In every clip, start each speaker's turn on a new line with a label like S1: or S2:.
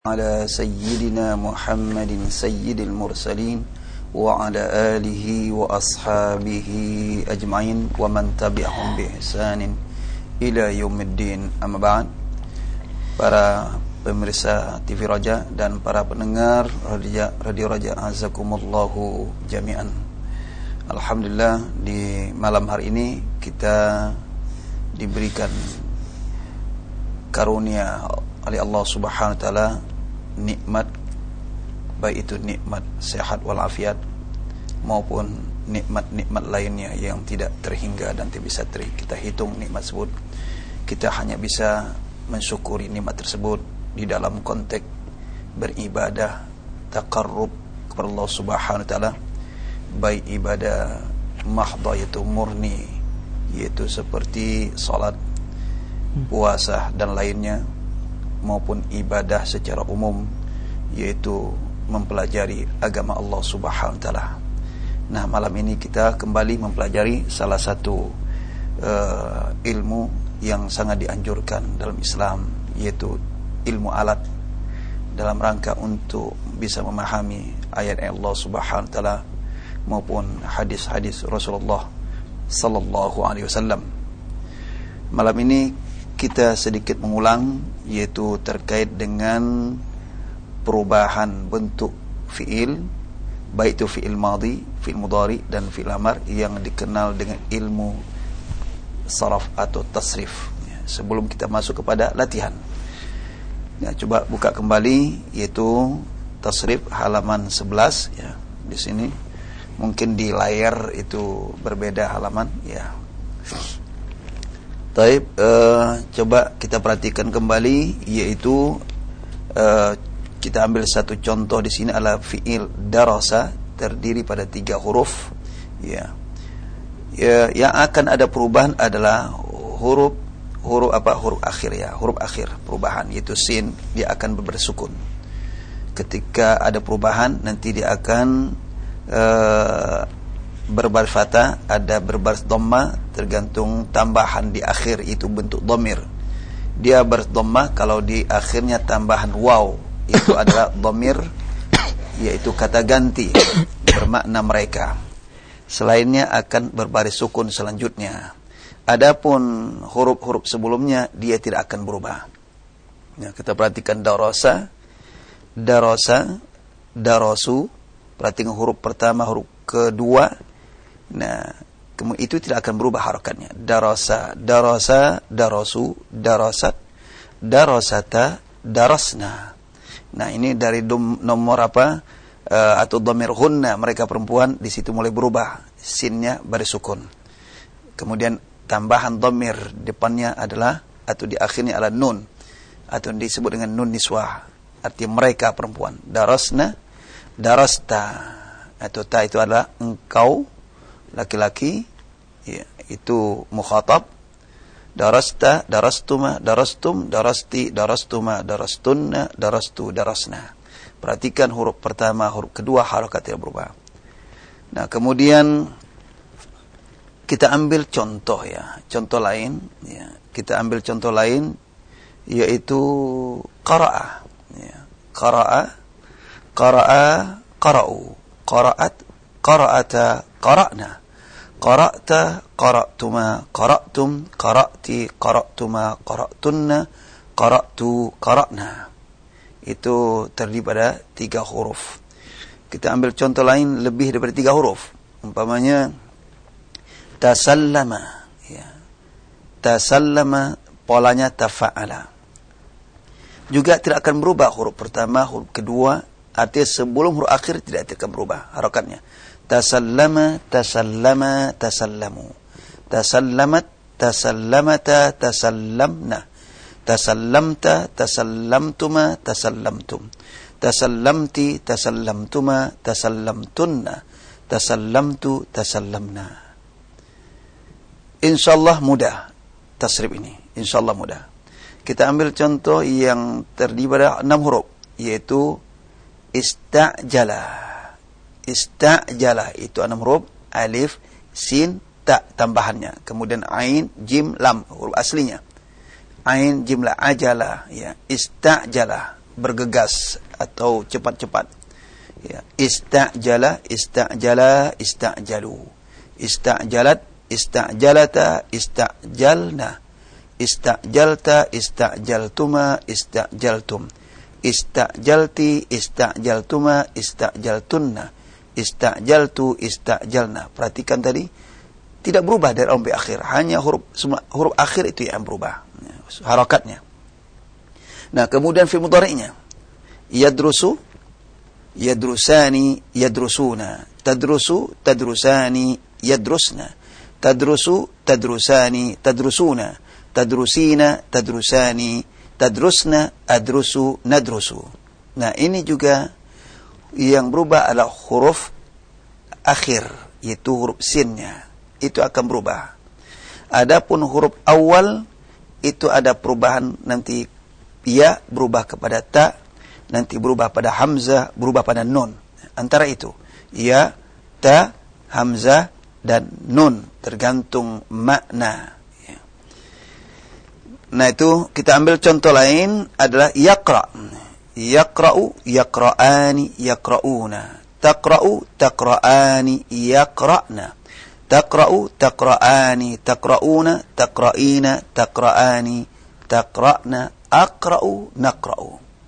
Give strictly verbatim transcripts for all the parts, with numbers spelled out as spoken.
S1: على سيدنا محمد سيد المرسلين وعلى آله وأصحابه أجمعين ومن تبعهم بإحسان إلى يوم الدين. Amma ba'd. Para pemirsa T V Raja dan para pendengar Radio, Radio Raja azakumullahu jami'an. Alhamdulillah, di malam hari ini kita diberikan karunia oleh Allah Subhanahu wa taala nikmat, baik itu nikmat sehat walafiat maupun nikmat-nikmat lainnya yang tidak terhingga dan tidak bisa ter- kita hitung nikmat tersebut. Kita hanya bisa mensyukuri nikmat tersebut di dalam konteks beribadah, taqarrub kepada Allah Subhanahu wa taala, baik ibadah mahdhah yaitu murni, yaitu seperti salat, puasa dan lainnya, maupun ibadah secara umum, yaitu mempelajari agama Allah Subhanahu wa taala. Nah, malam ini kita kembali mempelajari salah satu uh, ilmu yang sangat dianjurkan dalam Islam, yaitu ilmu alat, dalam rangka untuk bisa memahami ayat Allah Subhanahu wa taala maupun hadis-hadis Rasulullah sallallahu alaihi wasallam. Malam ini kita sedikit mengulang, yaitu terkait dengan perubahan bentuk fi'il, baik itu fi'il madhi, fi'il mudhari dan fi'il amar, yang dikenal dengan ilmu saraf atau tasrif. Sebelum kita masuk kepada latihan, ya, coba buka kembali, yaitu tasrif halaman sebelas. Ya, di sini mungkin di layar itu berbeda halaman. Ya, Taib, uh, coba kita perhatikan kembali, yaitu uh, kita ambil satu contoh di sini adalah fi'il darasa, terdiri pada tiga huruf. Ya, ya, yang akan ada perubahan adalah huruf huruf apa huruf akhir, ya, huruf akhir perubahan, yaitu sin, dia akan bersukun. Ketika ada perubahan, nanti dia akan uh, berbaris fathah, ada berbaris dhamma, tergantung tambahan di akhir itu bentuk dhamir. Dia baris dhamma kalau di akhirnya tambahan waw, itu adalah dhamir, yaitu kata ganti bermakna mereka. Selainnya akan berbaris sukun selanjutnya. Adapun huruf-huruf sebelumnya dia tidak akan berubah. Ya, kita perhatikan darasa, darasa, darasu. Perhatikan huruf pertama, huruf kedua. Nah, kemudian itu tidak akan berubah harakatnya. Darasa, darasa, darasu, darasat, darasata, darasna. Nah, ini dari dom, nomor apa uh, atau dhamir hunna, mereka perempuan, di situ mulai berubah, sinnya baris sukun. Kemudian tambahan dhamir depannya adalah atau di akhirnya adalah nun, atau disebut dengan nun niswah, artinya mereka perempuan. Darasna, darasta, atau ta itu adalah engkau laki-laki, ya, itu mukhatab. Darasta, darastuma, darastum, darasti, darastuma, darastunna, darastu, darasna. Perhatikan huruf pertama, huruf kedua harakat tidak berubah. Nah, kemudian kita ambil contoh, ya, contoh lain, ya. Kita ambil contoh lain, yaitu qara'a, ya. Qara'a, qara'a, qara'u, qara'at, qara'ata, qara'na. Qara'ta, qara'tuma, qara'tum, qara'ti, qara'tuma, qara'tunna, qara'tu, qara'na. Itu terdiri pada tiga huruf. Kita ambil contoh lain lebih daripada tiga huruf. Umpamanya tasallama, ya. Tasallama polanya tafa'ala. Juga tidak akan berubah huruf pertama, huruf kedua, artinya sebelum huruf akhir tidak akan berubah harakatnya. Tasallama, tasallama, tasallamu. Tasallamat, tasallamata, tasallamna. Tasallamta, tasallamtuma, tasallamtum. Tasallamti, tasallamtuma, tasallamtunna. Tasallamtu, tasallamna. InsyaAllah mudah tasrif ini, InsyaAllah mudah. Kita ambil contoh yang terdiri pada enam huruf, yaitu ista'jala. Ista'jala itu enam huruf, alif, sin, ta tambahannya, kemudian ain, jim, lam, huruf aslinya. Ain, jim, la, ajala, ya, ista'jala. bergegas atau cepat-cepat. Ya, ista'jala, ista'jala, ista'jalu. Ista'jalat, ista'jalata, ista'jalna. Ista'jalta, ista'jaltuma, ista'jaltum. Ista'jalti, ista'jaltuma, ista'jaltunna. Ista'jaltu, ista'jalna. Perhatikan tadi, tidak berubah dari awal sampai akhir. Hanya huruf huruf akhir itu yang berubah. Harakatnya. Nah, kemudian fi'il mudhari'nya. Yadrusu, yadrusani, yadrusuna. Tadrusu, tadrusani, yadrusna. Tadrusu, tadrusani, tadrusuna. Tadrusina, tadrusani, tadrusna, adrusu, nadrusu. Nah, ini juga yang berubah adalah huruf akhir, yaitu huruf sinnya. Itu akan berubah. Adapun huruf awal itu ada perubahan, nanti ya berubah kepada ta, nanti berubah pada hamzah, berubah pada nun. Antara itu ya, ta, hamzah dan nun, tergantung makna. Nah, itu kita ambil contoh lain adalah yaqra. Yaqra'u, yaqra'ani, yaqra'una. Taqra'u, taqra'ani, yaqra'na. Taqra'u, taqra'ani, taqra'una, taqra'ina, taqra'ani, taqra'na, aqra'u, naqra'u.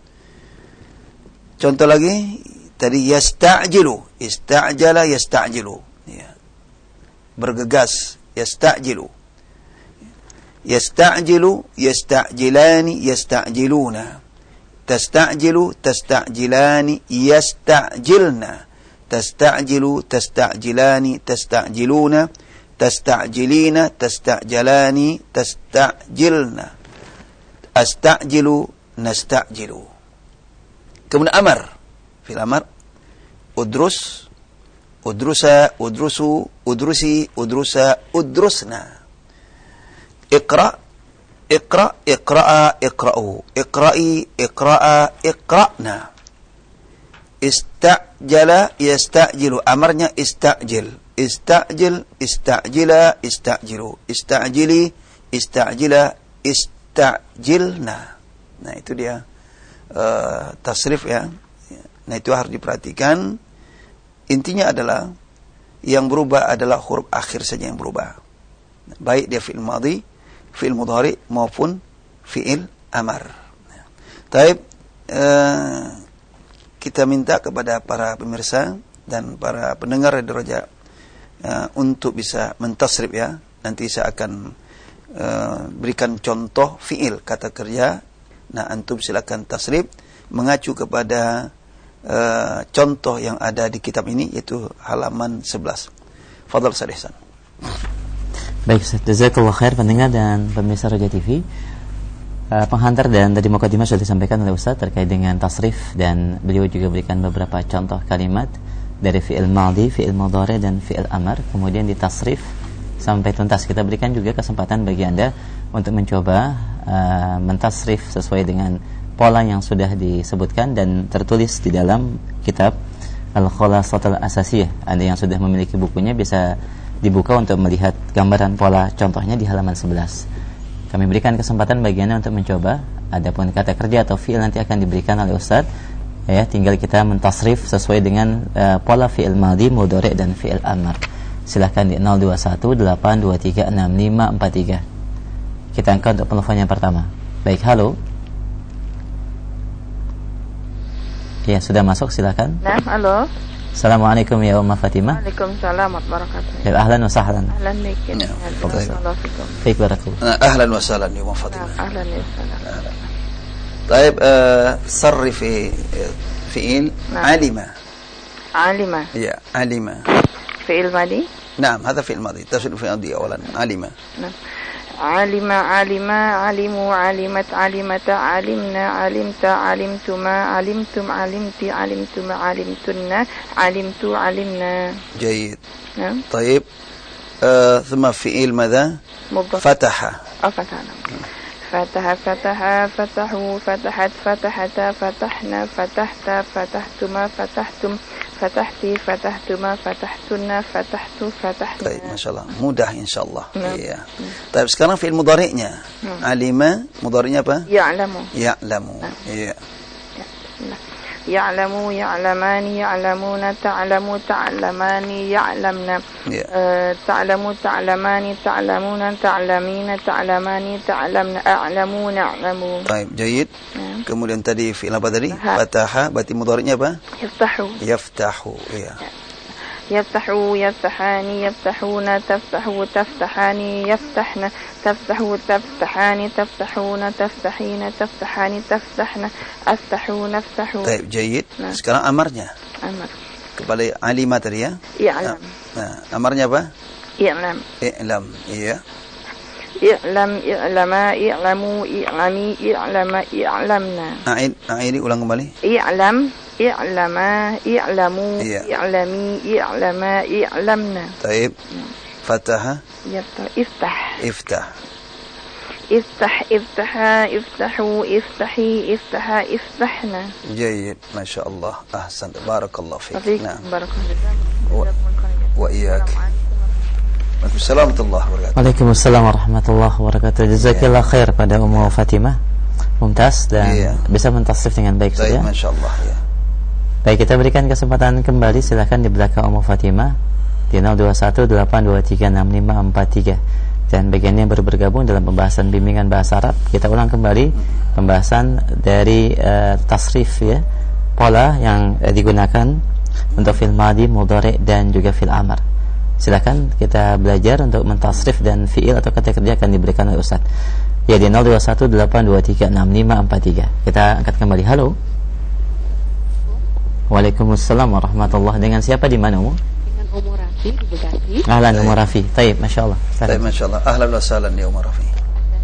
S1: Contoh lagi, tadi yasta'jilu, ista'jala, yasta'jilu. Ya. Bergegas, yasta'jilu. Yasta'jilu, yasta'jilani, yasta'jiluna. Tasta'jilu, tasta'jilani, yasta'jilna. Tasta'jilu, tasta'jilani, tasta'jiluna. Tasta'jilina, tasta'jalani, tasta'jilna. Asta'jilu, nasta'jilu. Kemudian amar. Fil amar. Udrus, udrusa, udrusu, udrusi, udrusa, udrusna. Iqra, iqra, iqra'a, iqra'u. Iqra'i, iqra'a, iqra'na. Ista'jala, yasta'jilu. Amarnya ista'jil. Ista'jil, ista'jila, ista'jilu. Ista'jili, ista'jila, ista'jilna. Nah, itu dia uh, tasrif ya. Nah, itu harus diperhatikan. Intinya adalah yang berubah adalah huruf akhir saja yang berubah. Baik dia fi'il madhi, fi'il mudhari maupun fi'il amar. Taib, uh, kita minta kepada para pemirsa dan para pendengar Radio Roja uh, untuk bisa mentasrif ya. Nanti saya akan uh, berikan contoh fi'il kata kerja. Nah, antum silakan tasrif mengacu kepada uh, contoh yang ada di kitab ini, yaitu halaman sebelas. Fadhal Ustaz Ihsan.
S2: Baik, jazakallah khair pendengar dan pemirsa Roja T V. Uh, penghantar dan tadi mukadimah sudah disampaikan oleh Ustaz terkait dengan tasrif, dan beliau juga berikan beberapa contoh kalimat dari fi'il madhi, fi'il mudhari dan fi'il amar, kemudian ditasrif sampai tuntas. Kita berikan juga kesempatan bagi Anda untuk mencoba uh, mentasrif sesuai dengan pola yang sudah disebutkan dan tertulis di dalam kitab Al-Khulasatul Asasiyah. Anda yang sudah memiliki bukunya bisa dibuka untuk melihat gambaran pola contohnya di halaman sebelas. Kami berikan kesempatan bagi Anda untuk mencoba. Adapun kata kerja atau fi'il nanti akan diberikan oleh Ustaz. Ya, tinggal kita mentasrif sesuai dengan uh, pola fi'il madhi, mudhari dan fi'il amar. Silahkan di nol dua satu delapan dua tiga enam lima empat tiga. Kita angkat untuk penelpon yang pertama. Baik, halo. Ya, sudah masuk, silakan.
S3: Nah, halo.
S2: Assalamualaikum ya Umma Fatimah.
S3: Waalaikumsalam warahmatullahi wabarakatuh.
S2: Ya, ahlan wa sahlan.
S3: Ahlan bikum.
S1: Ya,
S3: Assalamualaikum.
S2: Baik, barakallah.
S1: Ahlan wa sahlan ya Umma Fatimah.
S3: Ahlan wa sahlan.
S1: طيب uh, صرفي فعل علم.
S3: علم.
S1: يا علم.
S3: فعل ماضي.
S1: نعم هذا فعل ماضي. تصل في الماضي أولا علم.
S3: نعم. علم علم علموا علمت علمت علمنا علمت علمتما علمتم علمتي علمتما علمتن علمت علمنا.
S1: جيد.
S3: نعم.
S1: طيب uh, ثم فعل ماذا؟
S3: مضاف.
S1: فتح.
S3: أو فتح. فتح فتح فتحوا فتحت فتحت فتحنا فتحت فتحتما فتحتم فتحتي فتحتما فتحتن فتحت فتحنا.
S1: طيب ما شاء الله mudah insyaallah.
S3: Nah.
S1: Iya. Tapi sekarang fi'il mudhari'nya.
S3: Hmm.
S1: Alima mudhari'nya apa?
S3: Ya'lamu.
S1: Ya'lamu.
S3: Nah.
S1: Iya.
S3: Ya'lamu, ya'lamani, ya'lamuna, ta'lamu, ta'lamani, ya'lamna.
S1: Ya.
S3: Uh, ta'lamu, ta'lamani, ta'lamuna, ta'lamina, ta'lamani, ta'lamna, a'lamu, na'lamu.
S1: Baik, jayid.
S3: Ya.
S1: Kemudian tadi fi'il apa tadi?
S3: Ha.
S1: Fataha, berarti mudhari'nya apa?
S3: Yaftahu.
S1: Yaftahu, ya.
S3: يفتحوا يفتحان يفتحون تفتحوا تفتحان يفتحن تفتحوا تفتحان تفتحون تفتحين تفتحان تفتحن أفتحوا نفتحوا.
S1: Baik, jayid.
S3: Nah.
S1: Sekarang amarnya.
S3: Amar.
S1: Kepada alimah tadi ya.
S3: I'lam.
S1: Nah, amarnya apa?
S3: I'lam.
S1: I'lam, iya.
S3: I'lam, i'lama, i'lamu, i'lami, i'lama, i'lamna.
S1: A'id, a'idi ulang kembali.
S3: I'lam, i'lama, i'lamu,
S1: Iya.
S3: i'lami, i'lama, i'lamna.
S1: Taib. Fataha,
S3: Yaftah, iftah.
S1: iftah.
S3: افتح افتحا افتحوا افتحي افتحا افتحنا.
S1: Jayid, Masya Allah. Ahsan, barakallah fiik.
S3: Fiik,
S1: Nah,
S3: barakallahu.
S1: wa, wa iyak. Waalaikumsalam warahmatullahi wabarakatuh.
S2: Waalaikumsalam warahmatullahi wabarakatuh. Jazakillah khair pada Ummu Fatimah. Mumtaz dan
S1: Iya.
S2: bisa mentasrif dengan baik
S1: Baik,
S2: saja.
S1: Masya Allah ya.
S2: Baik, kita berikan kesempatan kembali. Silakan di belakang Ummu Fatimah di nol dua satu delapan dua tiga enam lima empat tiga. Dan bagiannya baru bergabung dalam pembahasan bimbingan bahasa Arab. Kita ulang kembali pembahasan dari uh, tasrif ya, pola yang uh, digunakan untuk fil madi, mudhari dan juga fil amar. Silakan kita belajar untuk mentasrif dan fiil atau kata kerja akan diberikan oleh Ustaz. Ya, di nol dua satu delapan dua tiga enam lima empat tiga. Kita angkat kembali. Halo. Waalaikumsalam warahmatullahi. Dengan siapa di mana, Ummu?
S4: Dengan Ummu Rafi di Bekasi.
S2: Ahlan Ummu Rafi. Taib, Masya Allah.
S1: Taib, Masya Allah. Ahlan wa sahlan ya Umar Rafi.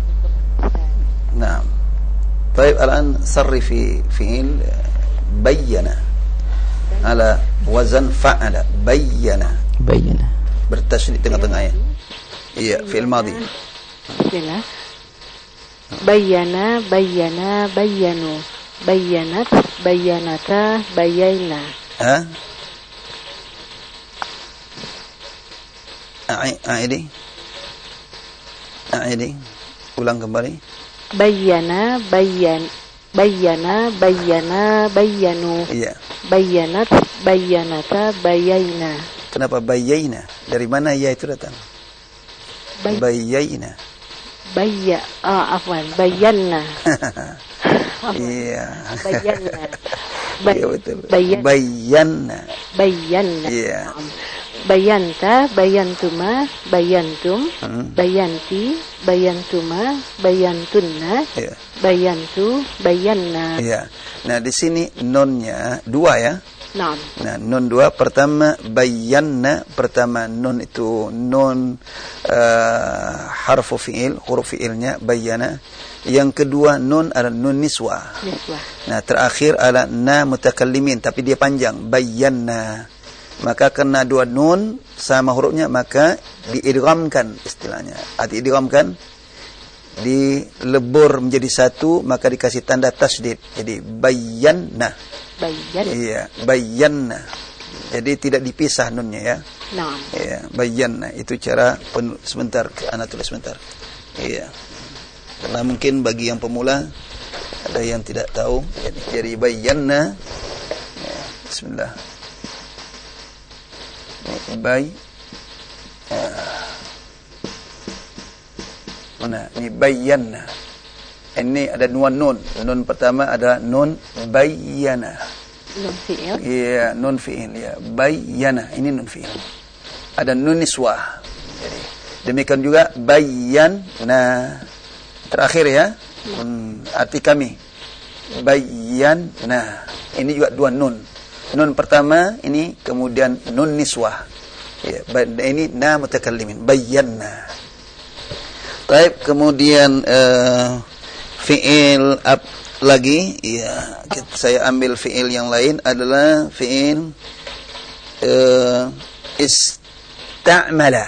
S1: Naam. Taib, الآن صرفي fi'il bayyana ala wazan fa'ala. Bayyana.
S2: Bayyana.
S1: Bertasydid tengah-tengahnya. Iya, fi'il madhi.
S4: Bismillah. Bayyana, bayyana, bayyanu. Bayyanat, bayyanata, bayyana.
S1: Ha? A'idi. A'idi. Ulang kembali.
S4: Bayyana, bayyan, bayyana, bayyana, bayyanu.
S1: Iya.
S4: Bayyanat, bayyanata, bayyana.
S1: Kenapa bayyana? Dari mana ya itu datang?
S4: Bay-
S1: Bayyana.
S4: Bayya, ah, afwan, bayyana.
S1: Iya.
S4: Bayyana.
S1: Iya betul.
S4: Bayyan,
S1: Bayyana.
S4: bayyana.
S1: Iya.
S4: Bayanta, bayantuma, bayantum,
S1: Hmm.
S4: bayanti, bayantuma, bayantunna,
S1: Iya.
S4: bayantu, bayanna.
S1: Iya. Nah, di sini nonnya dua ya.
S4: Naam.
S1: Nah, nun dua. Pertama bayyana, pertama nun itu nun uh, harfu fi'il, huruf fi'ilnya bayyana. Yang kedua nun adalah nun niswa.
S4: Niswah.
S1: Nah, terakhir adalah na mutakallimin, tapi dia panjang, bayyana. Maka karena dua nun sama hurufnya, maka diidghamkan istilahnya. Arti idghamkan, dilebur menjadi satu, maka dikasih tanda tasydid. Jadi bayyana.
S4: Bayyan.
S1: Iya, bayyana. Jadi tidak dipisah nunnya ya.
S4: Naam.
S1: Iya, bayyana. Itu cara pen- sebentar, anak tulis sebentar. Iya. Karena mungkin bagi yang pemula ada yang tidak tahu. Jadi, jadi bayyana. Ya, bismillah. Bay. Ya. Mana? Ini bayyana. Ini ada dua nun. Nun pertama ada nun bayyana.
S4: Nun fi'il.
S1: Iya, nun fi'il ya. Bayyana, ini nun fi'il. Ada nun niswah. Jadi demikian juga bayyana. Terakhir ya. Hmm, arti kami. Bayyana. Ini juga dua nun. Nun pertama ini, kemudian nun niswah. Ya, ini na mutakallimin. Bayyana. Baik, kemudian uh, fi'il up lagi, ya, kita, saya ambil fi'il yang lain adalah fi'il uh, ista'mala.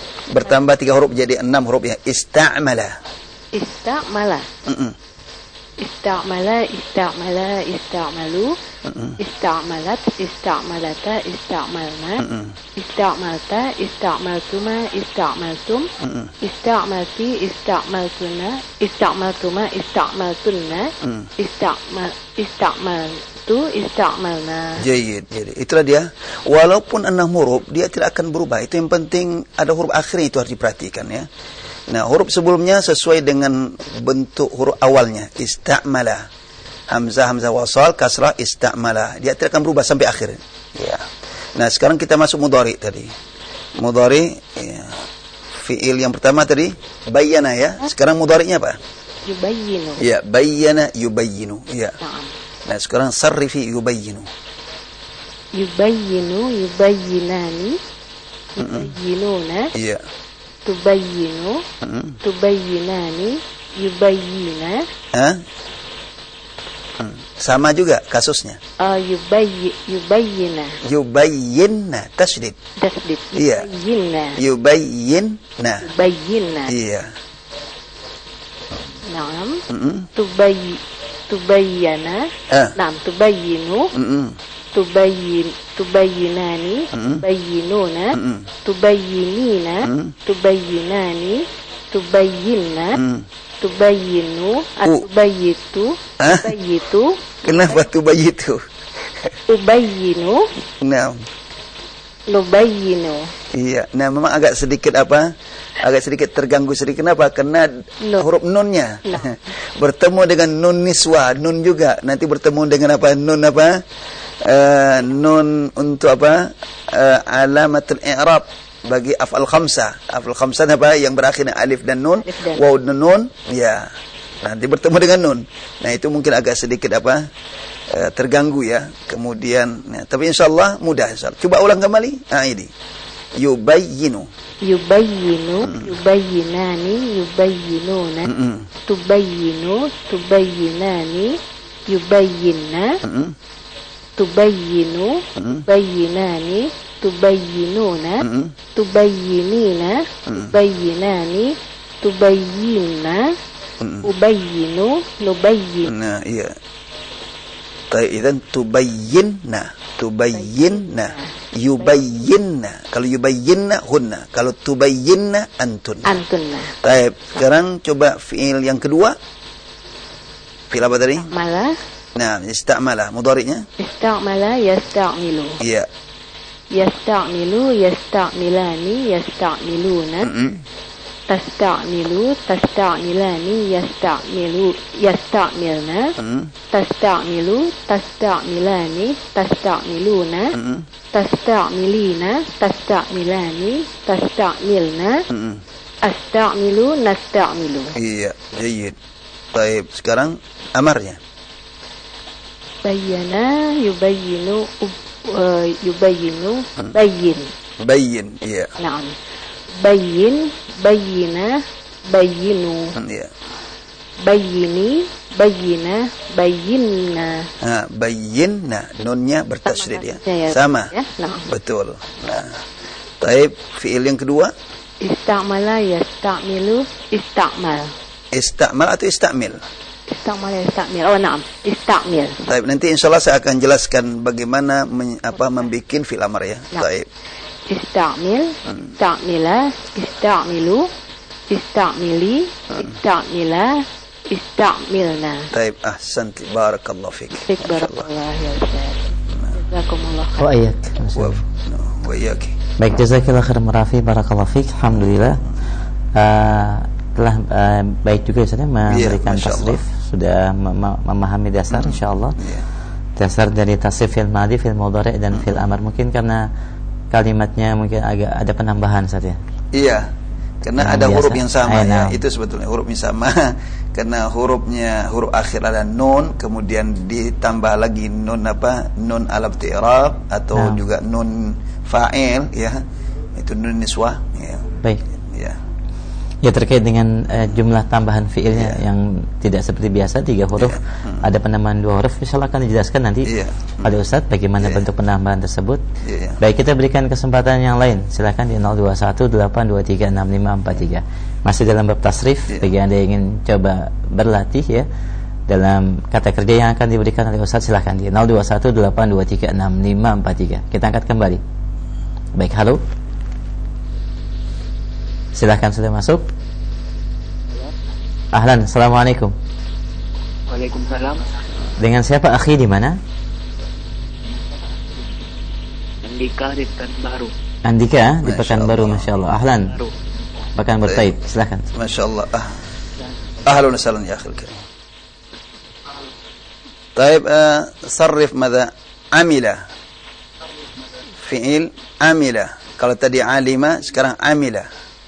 S1: Bertambah tiga huruf jadi enam huruf ya. Ista'mala.
S4: Istamala.
S1: Mm-mm.
S4: Istamala, istamala, istamalu. Istamalat, istamalata, istamalna. Istamalta, istamaltuma, istamaltum. Istamalti, istamaltuna. Istamaltuma, istamaltunna. Istamal, istamaltu, istamalna.
S1: Jayid, jayid. Itulah dia. Walaupun enam huruf, dia tidak akan berubah. Itu yang penting, ada huruf akhirnya itu harus diperhatikan ya. Nah, huruf sebelumnya sesuai dengan bentuk huruf awalnya. Istamala. Hamzah, hamzah wasal, kasrah, istamala. Dia tidak akan berubah sampai akhir. Ya. Nah, sekarang kita masuk mudhari tadi. Mudhari, ya. Fi'il yang pertama tadi, bayyana ya. Sekarang mudhari'nya apa?
S4: Yubayyinu.
S1: Ya, bayyana, yubayyinu. Ya.
S4: Naam.
S1: Nah, sekarang sarrifi yubayyinu.
S4: Yubayyinu, yubayyinani. Yubayyinuna.
S1: Iya.
S4: Tubayyinu,
S1: Mm-mm.
S4: tubayyinani, yubayyina.
S1: Hah? Hmm. Sama juga kasusnya.
S4: Uh, yubayyi, yubayyina.
S1: Yubayyinna, tasydid.
S4: Tasdid.
S1: Iya.
S4: Yubayyina.
S1: Yubayyinna.
S4: Yubayyina.
S1: Iya.
S4: Naam.
S1: Mm-mm.
S4: Tubayyi, tubayyana.
S1: Ah.
S4: Naam, tubayyinu.
S1: Mm-mm.
S4: Tubayyin, tubayyinani.
S1: Mm-mm.
S4: Tubayyinuna.
S1: Mm-mm.
S4: Tubayyinina.
S1: Mm.
S4: Tubayyinani. Tubayyinna.
S1: Mm.
S4: Tubayyinu.
S1: U.
S4: Tubayyitu.
S1: Ah?
S4: Tubayyitu.
S1: Kenapa tubayyitu?
S4: Ubayyinu.
S1: Nah,
S4: Nubayyinu.
S1: iya. Nah, memang agak sedikit apa? Agak sedikit terganggu sedikit. Kenapa? Karena
S4: Nun.
S1: huruf nunnya
S4: Nun.
S1: bertemu dengan nun niswa, nun juga. Nanti bertemu dengan apa? Nun apa? Uh, nun untuk apa? Uh, alamatul i'rab bagi af'al khamsah. Af'al khamsah apa? Yang berakhir dengan alif dan nun,
S4: Alif dan
S1: waw dan nun. Ya. Nanti bertemu dengan nun. Nah, itu mungkin agak sedikit apa? Uh, terganggu ya. Kemudian, ya, tapi insyaallah mudah insyaallah. Coba ulang kembali. Ah ini. Yubayyinu.
S4: Yubayyinu. Yubayyinani. Yubayyinuna.
S1: Mm-mm.
S4: Tubayyinu. Tubayyinani. Yubayyinna.
S1: Mm-mm.
S4: Tubayyinu.
S1: Mm-mm.
S4: Tubayyinani. Tubayyinuna.
S1: Mm-mm.
S4: Tubayyinina. Tubayyinani. Tubayyinna.
S1: Mm-mm.
S4: Ubayyinu. Nubayyin.
S1: Nah, iya. Baik, idzan tubayyinna, tubayyinna, yubayyinna. Kalau yubayyinna hunna, kalau tubayyinna antun.
S4: Antunna.
S1: Baik, sekarang coba fiil yang kedua. Fiil apa tadi?
S4: Mala.
S1: Nah, istamala, mudhari'nya?
S4: Istamala yastamilu.
S1: Iya.
S4: Yastamilu. Yastamilani. Yastamiluna.
S1: Mm-mm.
S4: Tastamilu. Tastamilani. Yastamilu. Yastamilna.
S1: Mm-mm.
S4: Tastamilu. Tastamilani. Tastamiluna.
S1: Mm-mm.
S4: Tastamilina. Tastamilani. Tastamilna.
S1: Mm-mm.
S4: Astamilu. Nastamilu.
S1: Iya, jayyid. Baik, sekarang amarnya.
S4: Bayyana. Yubayyinu. uh, Yubayyinu. Bayyin.
S1: Bayyin, iya.
S4: Naam. Bayyin. Bayyina. Bayyinu.
S1: Iya.
S4: Bayyini. Bayyina. Bayyinna.
S1: Nah, bayyinna, nunnya bertasydid ya.
S4: Ya,
S1: Sama.
S4: ya. Nah.
S1: Betul. Nah, baik, fiil yang kedua,
S4: Istamala yastamilu. Istamal.
S1: istamal atau istamil.
S4: Istamala yastamil. Oh, naam. Istamil.
S1: Baik, nanti insyaallah saya akan jelaskan bagaimana men, apa membikin fiil amar ya.
S4: Nah.
S1: Baik.
S4: Istamil. Istamila. Istamilu. Istamili. Istamila. Istamilna.
S1: Baik, ahsanti, barakallahu fik.
S4: Fik barakallah ya Ustaz. Jazakumullah khair.
S2: Wa iyyak.
S1: Wa wa iyyaki.
S2: Baik, jazakallah khair Marafi, barakallahu fik. Alhamdulillah. Uh, telah uh, baik juga Ustaz memberikan
S1: Masya Allah.
S2: tasrif, sudah mem- memahami dasar
S1: Hmm.
S2: insyaallah.
S1: Iya.
S2: Dasar dari tasrif fil madhi, fil mudhari' dan fil amar. Mungkin karena kalimatnya mungkin agak ada penambahan Ustaz ya.
S1: Iya. Karena
S2: Yang
S1: ada
S2: biasa.
S1: huruf yang sama
S2: Ayo,
S1: ya.
S2: nah.
S1: Itu sebetulnya huruf yang sama. Karena hurufnya huruf akhir ada nun, kemudian ditambah lagi nun apa? Nun alaf i'rab atau
S2: Nah.
S1: juga nun fa'il ya. Itu nun niswah ya.
S2: Baik.
S1: Ya.
S2: Ya, terkait dengan uh, jumlah tambahan fiilnya
S1: Iya.
S2: yang tidak seperti biasa tiga huruf,
S1: Iya. Hmm.
S2: ada penambahan dua huruf, insyaallah akan dijelaskan nanti
S1: Iya.
S2: pada Ustadz bagaimana
S1: Iya.
S2: bentuk penambahan tersebut.
S1: Iya.
S2: Baik, kita berikan kesempatan yang lain. Silakan di nol dua satu delapan dua tiga enam lima empat tiga. Masih dalam bab tasrif,
S1: Iya.
S2: bagi Anda yang ingin coba berlatih ya dalam kata kerja yang akan diberikan oleh Ustaz. Silahkan di nol dua satu delapan dua tiga enam lima empat tiga. Kita angkat kembali. Baik, halo. Silahkan, sudah masuk. Ahlan, assalamualaikum.
S5: Waalaikumsalam.
S2: Dengan siapa akhi, di mana?
S5: Andika di Pekanbaru.
S2: Andika di
S1: Masya
S2: Pekanbaru,
S1: Allah.
S2: Masya Allah. Ahlan. Pekanbaru, taib. Silahkan.
S1: Masya Allah. Ah. Ahlan wa sahlan ya akhil karim. طيب آه صرف ماذا عمل fi'il amila. Kalau tadi alima, sekarang amila.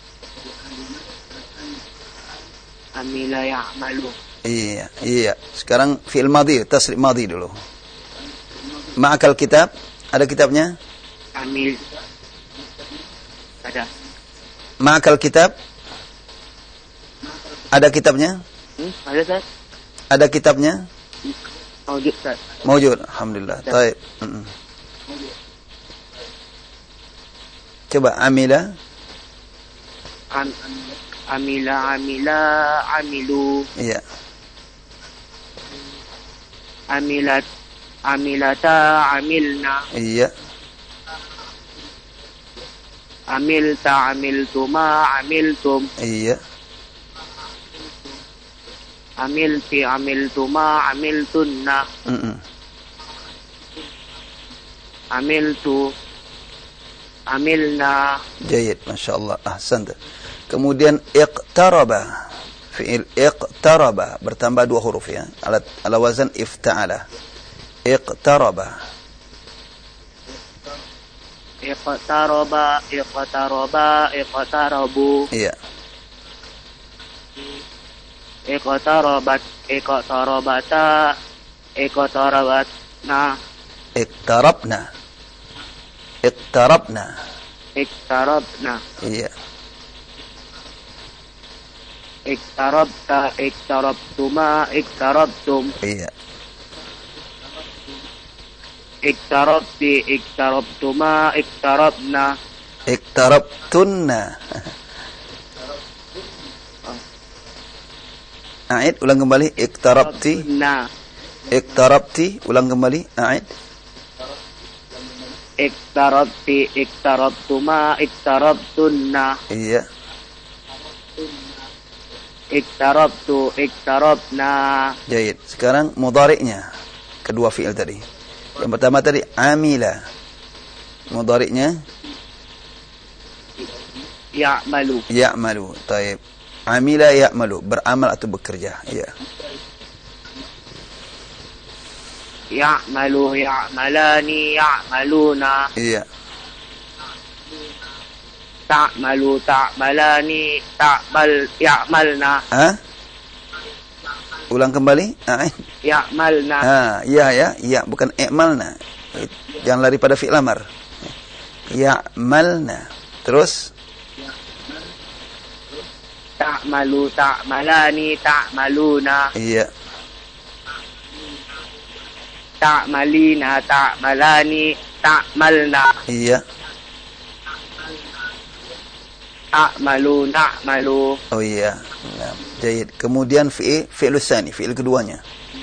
S5: Amila ya'malu.
S1: Iya, iya. Sekarang fi'il madhi, tasrif madhi dulu. Ma'akal kitab, ada kitabnya?
S5: Amil. Ada.
S1: Ma'akal kitab, ada kitabnya?
S5: Hmm, ada Ustaz?
S1: Ada kitabnya?
S5: Mawjud Ustaz.
S1: Mawjud, alhamdulillah. Taib. Mm-mm. Coba amila.
S5: Am, amila, amila, amilu.
S1: Iya.
S5: Amilat, amilata, amilna.
S1: Iya.
S5: Amilta, amiltuma, amiltum.
S1: Iya.
S5: Amilti, amiltuma, amiltunna.
S1: Mm-mm.
S5: Amiltu, amilna.
S1: Jayid, Masya Allah. Ahsanta. Kemudian iqtaraba. Fi'il iqtaraba. Bertambah dua huruf ya. Ala, ala wazan ifta'ala. Iqtaraba.
S5: Iqtaraba, iqtaraba, iqtarabu.
S1: Iya.
S5: Iqtarabat, iqtarabata, iqtarabatna.
S1: Iqtarabna. Iqtarabna.
S5: Iqtarabna.
S1: Iya.
S5: Iqtarabta, iqtarabtuma, iqtarabtum.
S1: Iya.
S5: Iqtarabti, iqtarabtuma, iqtarabna.
S1: Iqtarabtunna. A'id, ulang kembali. Iqtarabti.
S5: Iqtarabtunna.
S1: Iqtarabti, ulang kembali. A'id.
S5: Iqtarabti, iqtarabtuma, iqtarabtunna.
S1: Iya.
S5: Iqtarabtu, iqtarabna.
S1: Jayid. Sekarang mudhari'nya. Kedua fi'il tadi. Yang pertama tadi amila. Mudhari'nya
S5: Ya'malu.
S1: ya'malu. Taib. Amila ya'malu, beramal atau bekerja. Iya.
S5: Ya'malu, ya'malani, ya'maluna.
S1: Iya.
S5: Ta'malu, ta'malani, ta'mal, ya'malna.
S1: Hah? Ulang kembali. A'id.
S5: Ya'malna.
S1: Ah, ya ya, ya, bukan i'malna. Jangan lari pada fi'il amar. Ya'malna. Terus
S5: Ta'malu, ta'malani, ta'maluna.
S1: iya.
S5: Ta'malina, ta'malani, ta'malna.
S1: Iya.
S5: Ta'malu, na'malu.
S1: Oh iya. Nah, jayid. Kemudian fi'il fi'il tsani, fi'il keduanya.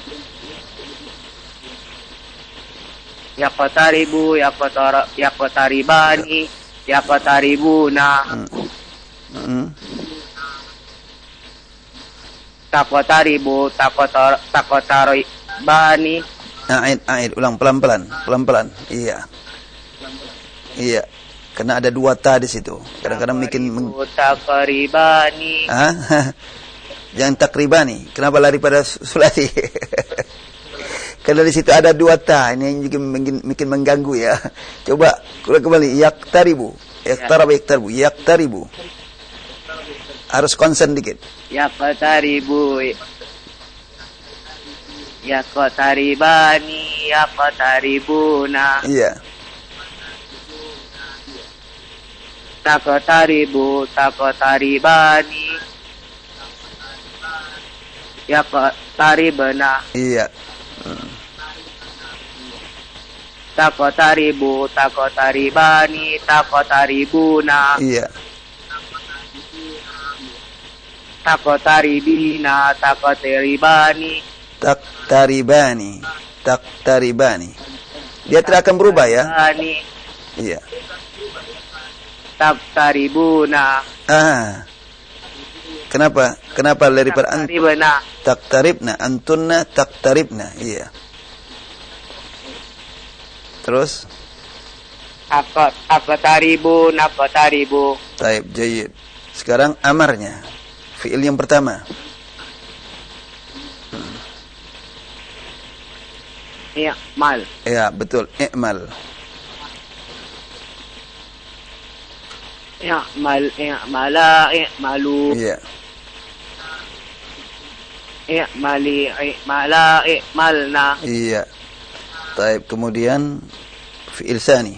S5: Yaqtaribu, yaqtar, yaqtaribani, yaqtaribuna.
S1: Hmm. Hmm.
S5: Taqtaribu, taqtar, taqtaribani.
S1: A'id, a'id, ulang pelan-pelan, pelan-pelan. Iya. Iya. Karena ada dua ta di situ. Kadang-kadang bikin meng...
S5: Taqribani.
S1: Ah? Jangan takribani. Kenapa lari pada sulasi? Karena di situ ada dua ta. Ini yang bikin, bikin, bikin mengganggu ya. Coba ulang kembali. Yaktaribu. Yaktarabu, yaktaribu. Yaktaribu. Harus konsen dikit.
S5: Yaqtaribu. Yaqtaribani, yaqtaribuna.
S1: Iya.
S5: Taqtaribu, taqtaribani, yaqtaribna.
S1: Iya. Hmm.
S5: Taqtaribu, taqtaribani, taqtaribuna.
S1: Iya.
S5: Taqtaribina, taqtaribani,
S1: Taqtaribani. Taqtaribani. Dia tidak akan berubah ya.
S5: Taribani.
S1: Iya.
S5: Taqtaribuna.
S1: Ah. Kenapa? Kenapa daripada ant
S5: Taqtaribna.
S1: taqtaribna, antunna taqtaribna. Iya. Terus?
S5: Aqat aqtaribu naqtaribu.
S1: Taib, jayyid. Sekarang amarnya. Fi'il yang pertama.
S5: I'mal.
S1: Ya, betul. I'mal.
S5: I'mal i'mala i'malu.
S1: Iya.
S5: I'mali i'mala i'malna.
S1: Iya. Taib, kemudian fi'il tsani.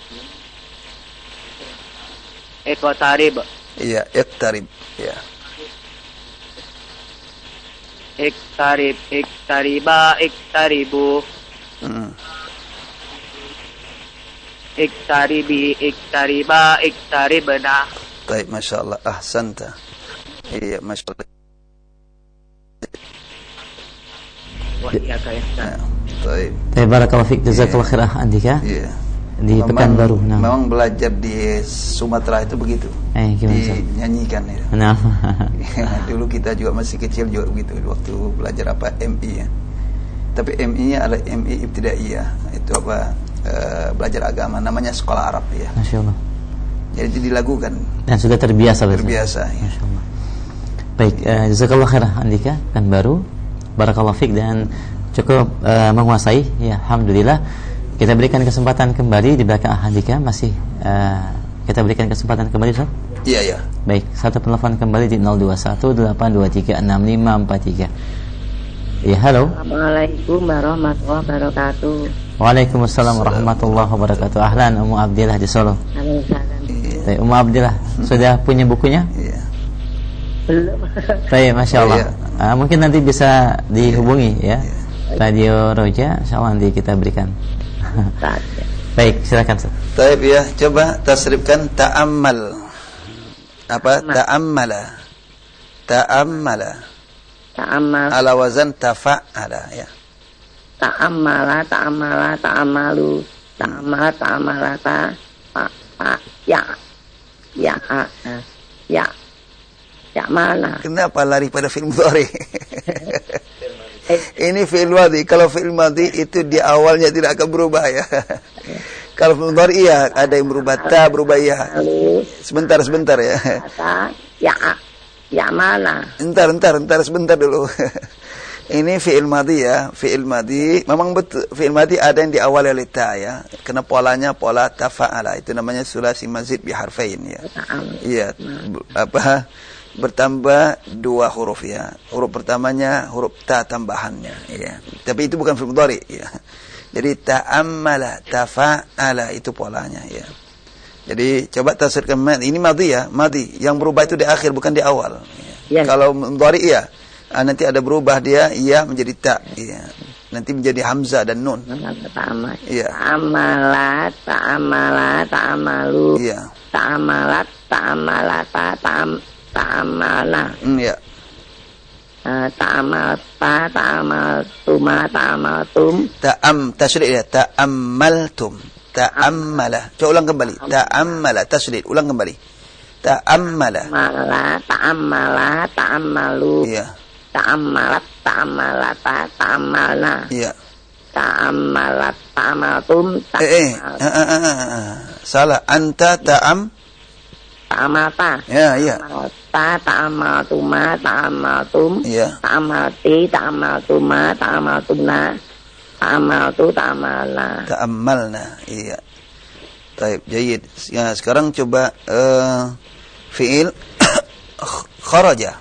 S5: Iqtarib.
S1: Iya, iqtarib. Iya.
S5: Iqtarib iqtariba iqtaribu.
S1: Hmm.
S5: Iqtaribi iqtariba iqtaribna.
S1: Taib, Masya Allah. Ahsanta. Iya, Masya Allah.
S5: Wa iyyaka ya.
S1: Nah, taib.
S2: Baik, barakallahu fiik, jazakallahu khair Andika.
S1: Iya.
S2: Di
S1: Memang-
S2: Pekanbaru. Nah.
S1: Memang belajar di Sumatera itu begitu.
S2: Eh, gimana, Ustaz?
S1: Dinyanyikan ya.
S2: Nah.
S1: Dulu kita juga masih kecil juga begitu waktu belajar apa M I ya. Tapi M I-nya adalah M I ibtidaiyah. Itu apa? Eh, belajar agama namanya sekolah Arab ya.
S2: Masya Allah.
S1: Jadi itu dilakukan.
S2: Dan sudah terbiasa Ustaz?
S1: Terbiasa ya.
S2: Masya Allah. Baik, uh, jazakallahu khair Andika, Pekanbaru. Barakallahu fiik, dan cukup uh, menguasai ya, alhamdulillah. Kita berikan kesempatan kembali di belakang Andika, masih uh, kita berikan kesempatan kembali Ustaz.
S1: Iya ya.
S2: Baik, satu penelpon kembali di nol dua satu delapan dua tiga enam lima empat tiga. Ya, halo.
S4: Assalamualaikum warahmatullahi wabarakatuh.
S2: Waalaikumsalam warahmatullahi wabarakatuh. Ahlan Ummu Abdillah di Solo.
S4: Halo, salam.
S2: Baik, Ummu Abdillah sudah punya bukunya?
S1: Iya.
S4: Belum.
S2: Baik, Masya Allah.
S1: Iya.
S2: Uh, mungkin nanti bisa dihubungi ya. Radio Roja, insyaallah nanti kita berikan.
S4: Saja.
S2: Baik, silakan Ustaz.
S1: Taib ya, coba tasrifkan ta'ammal. Apa? Ta'ammala. Ta'ammala.
S4: Ta'amal,
S1: Ala wazan tafa'ala ya.
S4: ta'amala, ta'amala, ta'amalu, ta'amala, ta'amalata, pa, pa, ya, ya, a, a, ya, ya mana?
S1: Kenapa lari pada fi'il mudhari? Ini fi'il madhi. Kalau fi'il madhi itu di awalnya tidak akan berubah ya. Kalau fi'il mudhari iya, ada yang berubah ta, berubah ya.
S4: Lalu,
S1: Sebentar, sebentar ya.
S4: kata, ya, a, ya mana?
S1: Entar, entar, entar sebentar dulu. Ini fi'il madhi ya, fi'il madhi. Memang betul fi'il madhi ada yang diawali oleh ta ya. Karena polanya pola tafa'ala. Itu namanya sulasi mazid bi harfain ya.
S4: Ta'amal.
S1: Iya, b- apa? Bertambah dua huruf ya. Huruf pertamanya huruf ta tambahannya ya. Tapi itu bukan fi'il mudhari ya. Jadi ta'ammala, tafa'ala itu polanya ya. Jadi coba tafsirkan madhi. Ini madhi ya, madhi. Yang berubah itu di akhir bukan di awal. Ya.
S4: Ya.
S1: Kalau mudhari iya, ah, nanti ada berubah dia iya menjadi ta ya. Nanti menjadi hamzah dan nun.
S4: Ta'amal.
S1: Iya.
S4: Ta'amalat, ta'amala, ta'amalu,
S1: Iya.
S4: ta'amalat, ta'amalata, ta'am, ta'amala.
S1: Hmm, ya.
S4: Uh, ta'amalta, ta'amaltuma, ta'amaltum,
S1: Ta'am tasydid ya, ta'ammaltum. Ta'ammala. Coba ulang kembali. Ta'ammala tasydid, ulang kembali. Ta'ammala.
S4: ta'amala, ta'amala, ta'amalu,
S1: Iya.
S4: ta'amalat, ta'amalata, ta'amalna,
S1: Iya.
S4: ta'amalat, ta'amaltum,
S1: Eh eh.
S4: ta'amal,
S1: Ah, ah, ah, ah. Salah. Anta ta'am.
S4: ta'amalta,
S1: Ya, iya.
S4: ta'amalta, ta'amaltuma, ta'amaltum,
S1: Iya.
S4: ta'amalti, ta'amaltuma, ta'amaltumna, ta'amaltu, ta'amalna.
S1: Ta'ammalna. Iya. Taib, jayyid. Ya, sekarang coba uh, fi'il kharaja.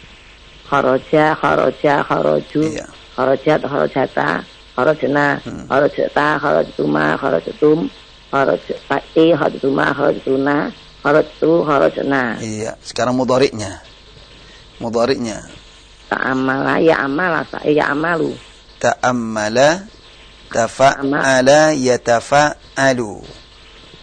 S4: Kharaja, kharaja, kharaju,
S1: Iya.
S4: kharajat, kharajata, kharajna, kharajata, kharajtuma, kharajatum, kharajati, kharajtuma, kharajtuna, kharajtu, kharajna.
S1: Iya. Sekarang mudhari'nya. Mudhari'nya.
S4: Ta'amala, ya amala, ya amalu.
S1: Ta'ammala, tafa'ala, yatafa'alu.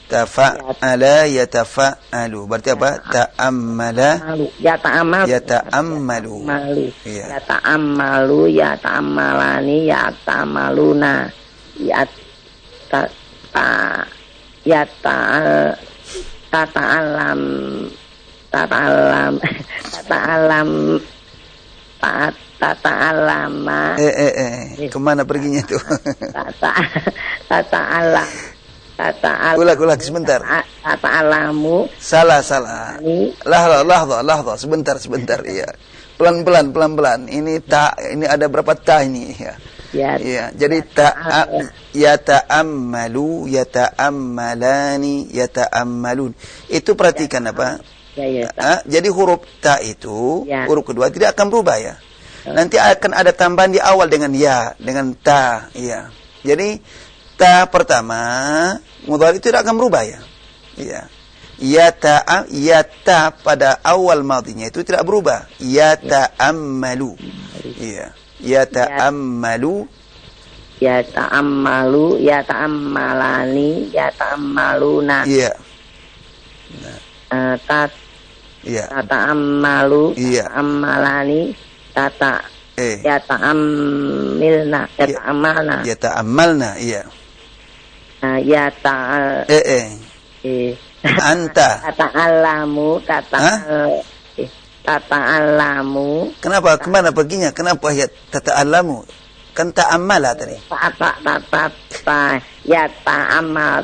S1: Tafa'ala yatafa'alu. Berarti apa? Ta'ammala
S4: Malu. Ya ta'amal.
S1: yata'ammalu.
S4: Malu.
S1: Iya.
S4: Ya ta'ammalu, ya ta'ammalani, ya ta'ammaluna. Ya ta ta ya ta ta ta'alam ta ta'alam ta ta'alam ta ta ta'alama.
S1: Eh eh eh. Kemana perginya tuh?
S4: Ta ta ta ta'alam ta ta'al.
S1: Ulang ulang sebentar.
S4: Ta ta'alamu.
S1: Salah salah. Lahza lahza lahza. Sebentar sebentar. Iya. Pelan pelan pelan pelan. Ini ta ini ada berapa ta ini ya?
S4: Ya.
S1: Iya. Jadi ta yata'ammalu yata'ammalani yata'ammalun. Itu perhatikan apa?
S4: Ya ya.
S1: Ah, jadi huruf ta itu
S4: Ya.
S1: huruf kedua tidak akan berubah ya. Nanti akan ada tambahan di awal dengan ya, dengan ta, ya. Jadi ta pertama mudhari tidak akan berubah ya. Iya. Ya ta ya ta pada awal madhinya itu tidak berubah. Ya ta'ammalu. Iya. Ya ta'ammalu.
S4: Ya ta'ammalu, ya ta'ammalani, ya ta'ammaluna.
S1: Iya.
S4: Eh, ta
S1: Iya.
S4: ta ta'ammalu,
S1: Iya.
S4: ta'ammalani, ta ta
S1: Eh.
S4: ya ta'ammilna, ya
S1: Ya.
S4: ta'ammalna.
S1: Ya ta'ammalna, iya.
S4: Eh, ya ta
S1: Eh eh.
S4: eh
S1: Anta.
S4: ta ta'allamu, ta ta eh, ta ta'allamu.
S1: Kenapa? Kemana perginya? Kenapa ya tata'allamu? Kan ta'ammala tadi.
S4: Ta ta ta ta ta ya ta'ammal.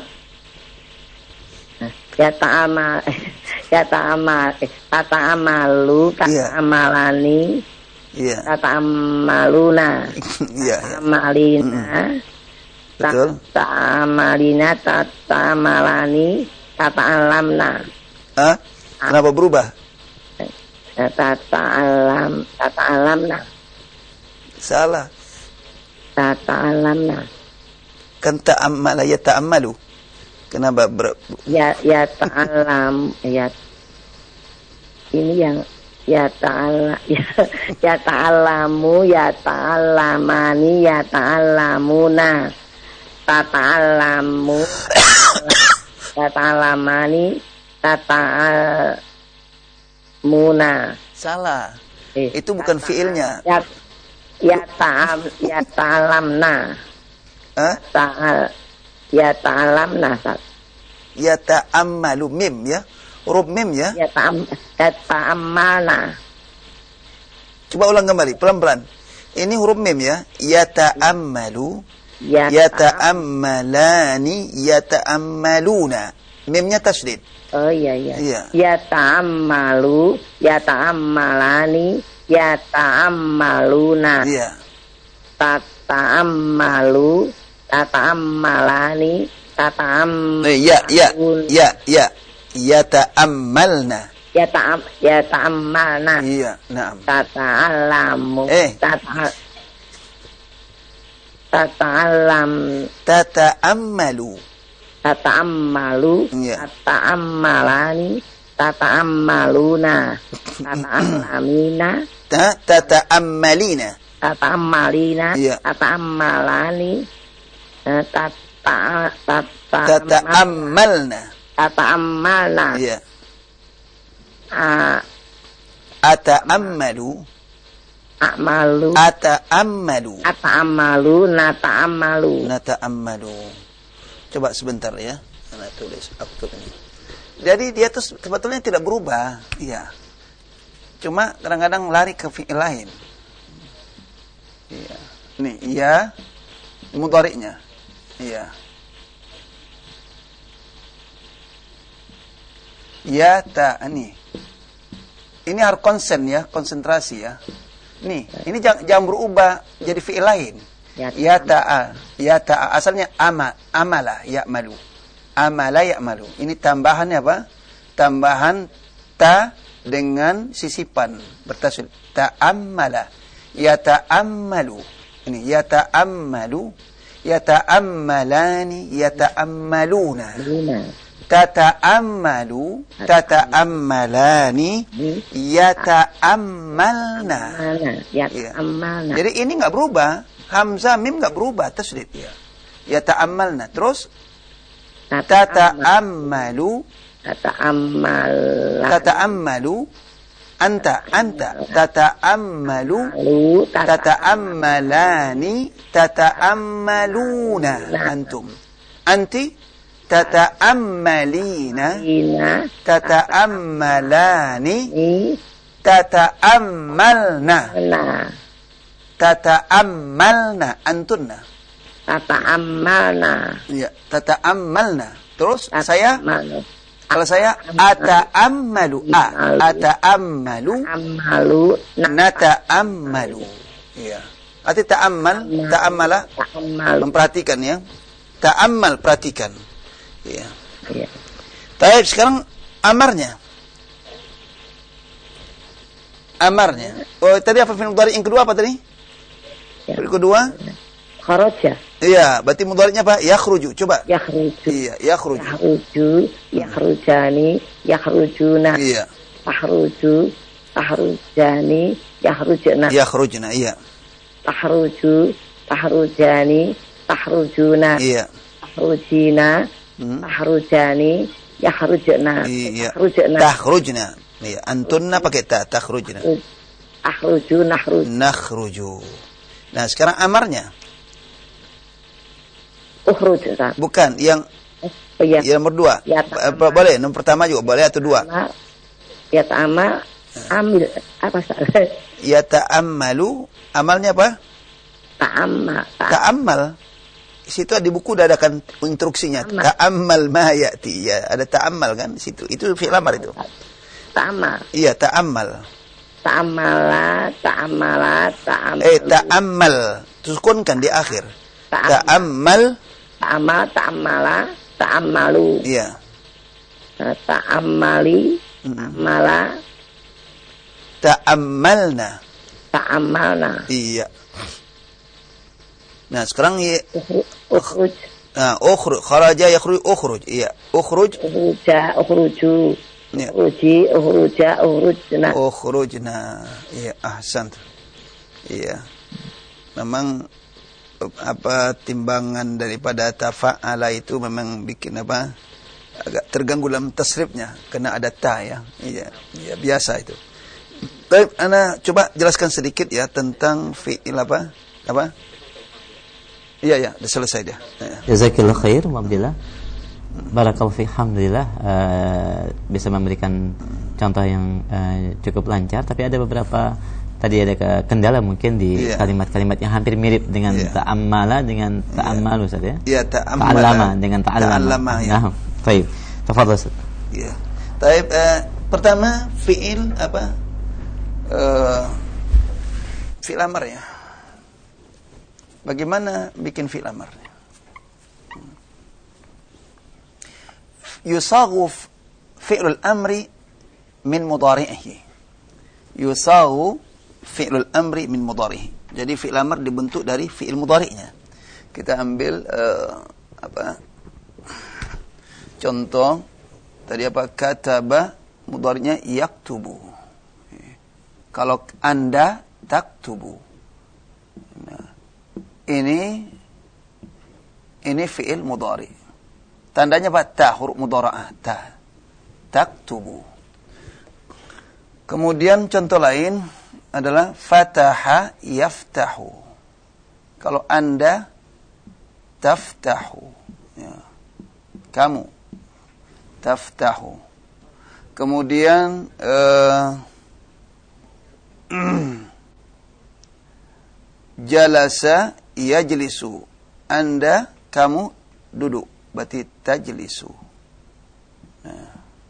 S4: Ya ta'amal, ya ta'amal, ta ta'amalu, ta
S1: Iya.
S4: ta'amalani,
S1: Iya.
S4: ta ta'amaluna,
S1: Iya, iya.
S4: ta'amalina, ta
S1: Betul.
S4: ta'amalina, ta ta'amalani, ta ta'alamna,
S1: Hah? Kenapa berubah?
S4: ta ta'alam, ta ta'alamna,
S1: Salah.
S4: ta ta'alamna.
S1: Kan ta'ammala ya ta'ammalu. Kenapa ber...
S4: Ya ya ta'alam, ya ini yang ya ta'ala ya, ya ta'alamu, ya ta'alamani, ya ta'alamuna, ta ta'alamu, ya ta'alamani, ta ta'alamuna.
S1: Salah.
S4: Eh,
S1: Itu bukan fiilnya.
S4: Ya ya ta'am ya ta'alamna,
S1: Hah?
S4: ta'al ya ta'alamna.
S1: Ya ta'ammalu mim ya. Huruf mim ya.
S4: Ya ta'am ya ta'ammalna.
S1: Coba ulang kembali pelan-pelan. Ini huruf mim ya. Ya ta'ammalu,
S4: Ya
S1: ya ta'ammalani, ya ta'ammaluna. Mimnya tasydid.
S4: Oh iya iya.
S1: Iya.
S4: Ya ta'ammalu, ya ta'ammalani, ya ta'ammaluna.
S1: Iya.
S4: Ta ta'ammalu, ta ta'ammalani, ta ta'am.
S1: Eh, ya ya ya ya. Ya ta'ammalna.
S4: Ya ta'am ya ta'ammalna.
S1: Iya, na'am.
S4: Ta ta'allamu.
S1: Eh.
S4: Ta ta ta ta'allam.
S1: Tata'ammalu.
S4: Ta ta'ammalu,
S1: Iya.
S4: ta ta'ammalani, ta ta'ammaluna, ta ta'allamina,
S1: Ta tata'ammalina.
S4: ta ta'ammalina,
S1: Iya.
S4: ta ta'ammalani, eh, ta ta ta ta
S1: Tata'ammalna.
S4: ta ta'ammalna,
S1: Iya.
S4: a
S1: Ata'ammalu.
S4: a'malu,
S1: Ata'ammalu.
S4: ata'ammalu, na ta'ammalu.
S1: Nata'ammalu. Coba sebentar ya. Saya tulis aku tulis. Jadi dia tuh sebetulnya tidak berubah, iya. Cuma kadang-kadang lari ke fi'il lain. Iya. Nih, iya. Mudhari'nya. Iya. Ya ta nih. Ini harus konsen ya, konsentrasi ya. Nih, ini jangan, jangan berubah jadi fi'il lain.
S4: Ya,
S1: Ya ta'a, ya ta'a asalnya ama, amala ya'malu. Amala ya'malu. Ini tambahannya apa? Tambahan ta dengan sisipan bertasydid. Ta'ammala, ya ta'ammalu. Ini ya ta'ammalu, ya ta'ammalani, ya ta'ammaluna.
S4: Luna.
S1: Tata'ammalu, tata'ammalani, ya ta'ammalna.
S4: Mana? Ya
S1: Iya.
S4: ta'ammalna.
S1: Jadi ini nggak berubah. Hamzah mim nggak berubah tasydid ya. Ya ta'ammalna. Terus tata'ammalu
S4: tata'ammalu
S1: tata'ammalu anta anta tata'ammalu tata'ammalani tata'ammaluna antum anti tata'ammalina tata'ammalani tata'ammalna tata'ammalna antunna
S4: tata'ammalna
S1: ya tata'ammalna terus saya kalau saya ata'ammalu a ata'ammalu
S4: amalu
S1: nata'ammalu ya arti ta'ammal ta'ammala memperhatikan ya ta'ammal perhatikan ya
S4: ya.
S1: Baik, sekarang amarnya amarnya oh tadi apa fi'il mudhari yang kedua apa tadi
S4: Ya.
S1: fi'il kedua
S4: kharaja
S1: iya berarti mudhari'nya apa yakhruju coba
S4: yakhruju
S1: iya yakhruju
S4: yakhruju yakhrujani yakhrujuna
S1: iya
S4: tahruju tahrujani yakhrujna
S1: yakhrujna iya
S4: tahruju tahrujani tahrujuna
S1: iya
S4: tahrujina
S1: hmm.
S4: tahrujani yakhrujna
S1: iya
S4: takhrujna
S1: takhrujna iya antunna pakai ta takhrujna
S4: akhruju nakhruj
S1: nakhruju nah sekarang amarnya
S4: ukhruj Ustaz.
S1: bukan yang
S4: Oh, ya.
S1: yang nomor dua
S4: Ya,
S1: apa, boleh nomor pertama juga boleh atau dua
S4: ya ta'ama amil apa Ustaz?
S1: ya ta'ammalu amalnya apa
S4: ta'amma ta-
S1: ta'ammal situ di buku udah ada kan instruksinya
S4: Ta'ammal.
S1: ta'ammal ma ya'ti ya ada ta'ammal kan situ itu fi'il amar itu
S4: ta'amma
S1: iya ta'ammal
S4: ta'ammala ta'ammala ta'ammal
S1: eh ta'ammal sukunkan di akhir
S4: Ta'am-
S1: ta'ammal
S4: ta'ammal ta'ammala ta'ammalu
S1: iya
S4: ta'ammali ta'ammala
S1: ta'ammalna
S4: ta'ammalna
S1: iya nah sekarang ya
S4: ukhruj
S1: nah ukhruj kharaja yakhruj ukhruj iya ukhruj
S4: ukhruja ukhruju
S1: ya
S4: ukhruji ukhruja ukhrujna
S1: ukhrujna iya ahsan iya memang apa timbangan daripada tafa'ala itu memang bikin apa agak terganggu dalam tasrifnya karena ada ta ya iya iya biasa itu. Baik, ana coba jelaskan sedikit ya tentang fi'il apa apa iya ya sudah selesai dia ya.
S2: Jazakallahu khair, alhamdulillah. Barakallahu fi alhamdulillah uh, bisa memberikan contoh yang uh, cukup lancar, tapi ada beberapa tadi ada kendala mungkin di yeah. kalimat-kalimat yang hampir mirip dengan yeah. ta'ammala dengan ta'ammalu Ustaz ya.
S1: Iya, ta'ammala.
S2: Ta'allama dengan ta'allama.
S1: Ta'allama ya.
S2: Nah, baik. Tafadhal Ustaz.
S1: Iya. Baik, uh, pertama fi'il apa? Uh, fi'il amar ya. Bagaimana bikin fi'il amar? Yusaghu fi'lul amri min mudhari'ihi. Yusaghu fi'lul amri min mudhari'ihi. Jadi fi'il amr dibentuk dari fi'il mudhari'nya. Kita ambil uh, apa? Contoh tadi apa? Kataba mudhari'nya yaktubu. Kalau Anda taktubu. Nah, ini ini fi'il mudhari'. Tandanya apa? Ta, huruf mudhara'ah. Ta. Taktubu. Kemudian contoh lain adalah fataha yaftahu. Kalau Anda taftahu. Ya. Kamu taftahu. Kemudian uh, jalasa yajlisu. Anda, kamu duduk. Berarti tajlisu. Nah.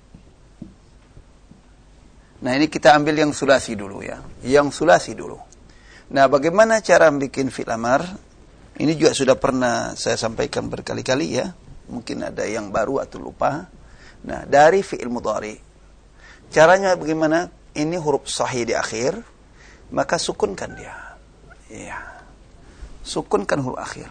S1: nah ini kita ambil yang sulasi dulu ya. Yang sulasi dulu. Nah bagaimana cara bikin fi'il amar? Ini juga sudah pernah saya sampaikan berkali-kali ya. Mungkin ada yang baru atau lupa. Nah dari fi'il mudhari. Caranya bagaimana? Ini huruf sahih di akhir. Maka sukunkan dia. Iya. Sukunkan huruf akhir.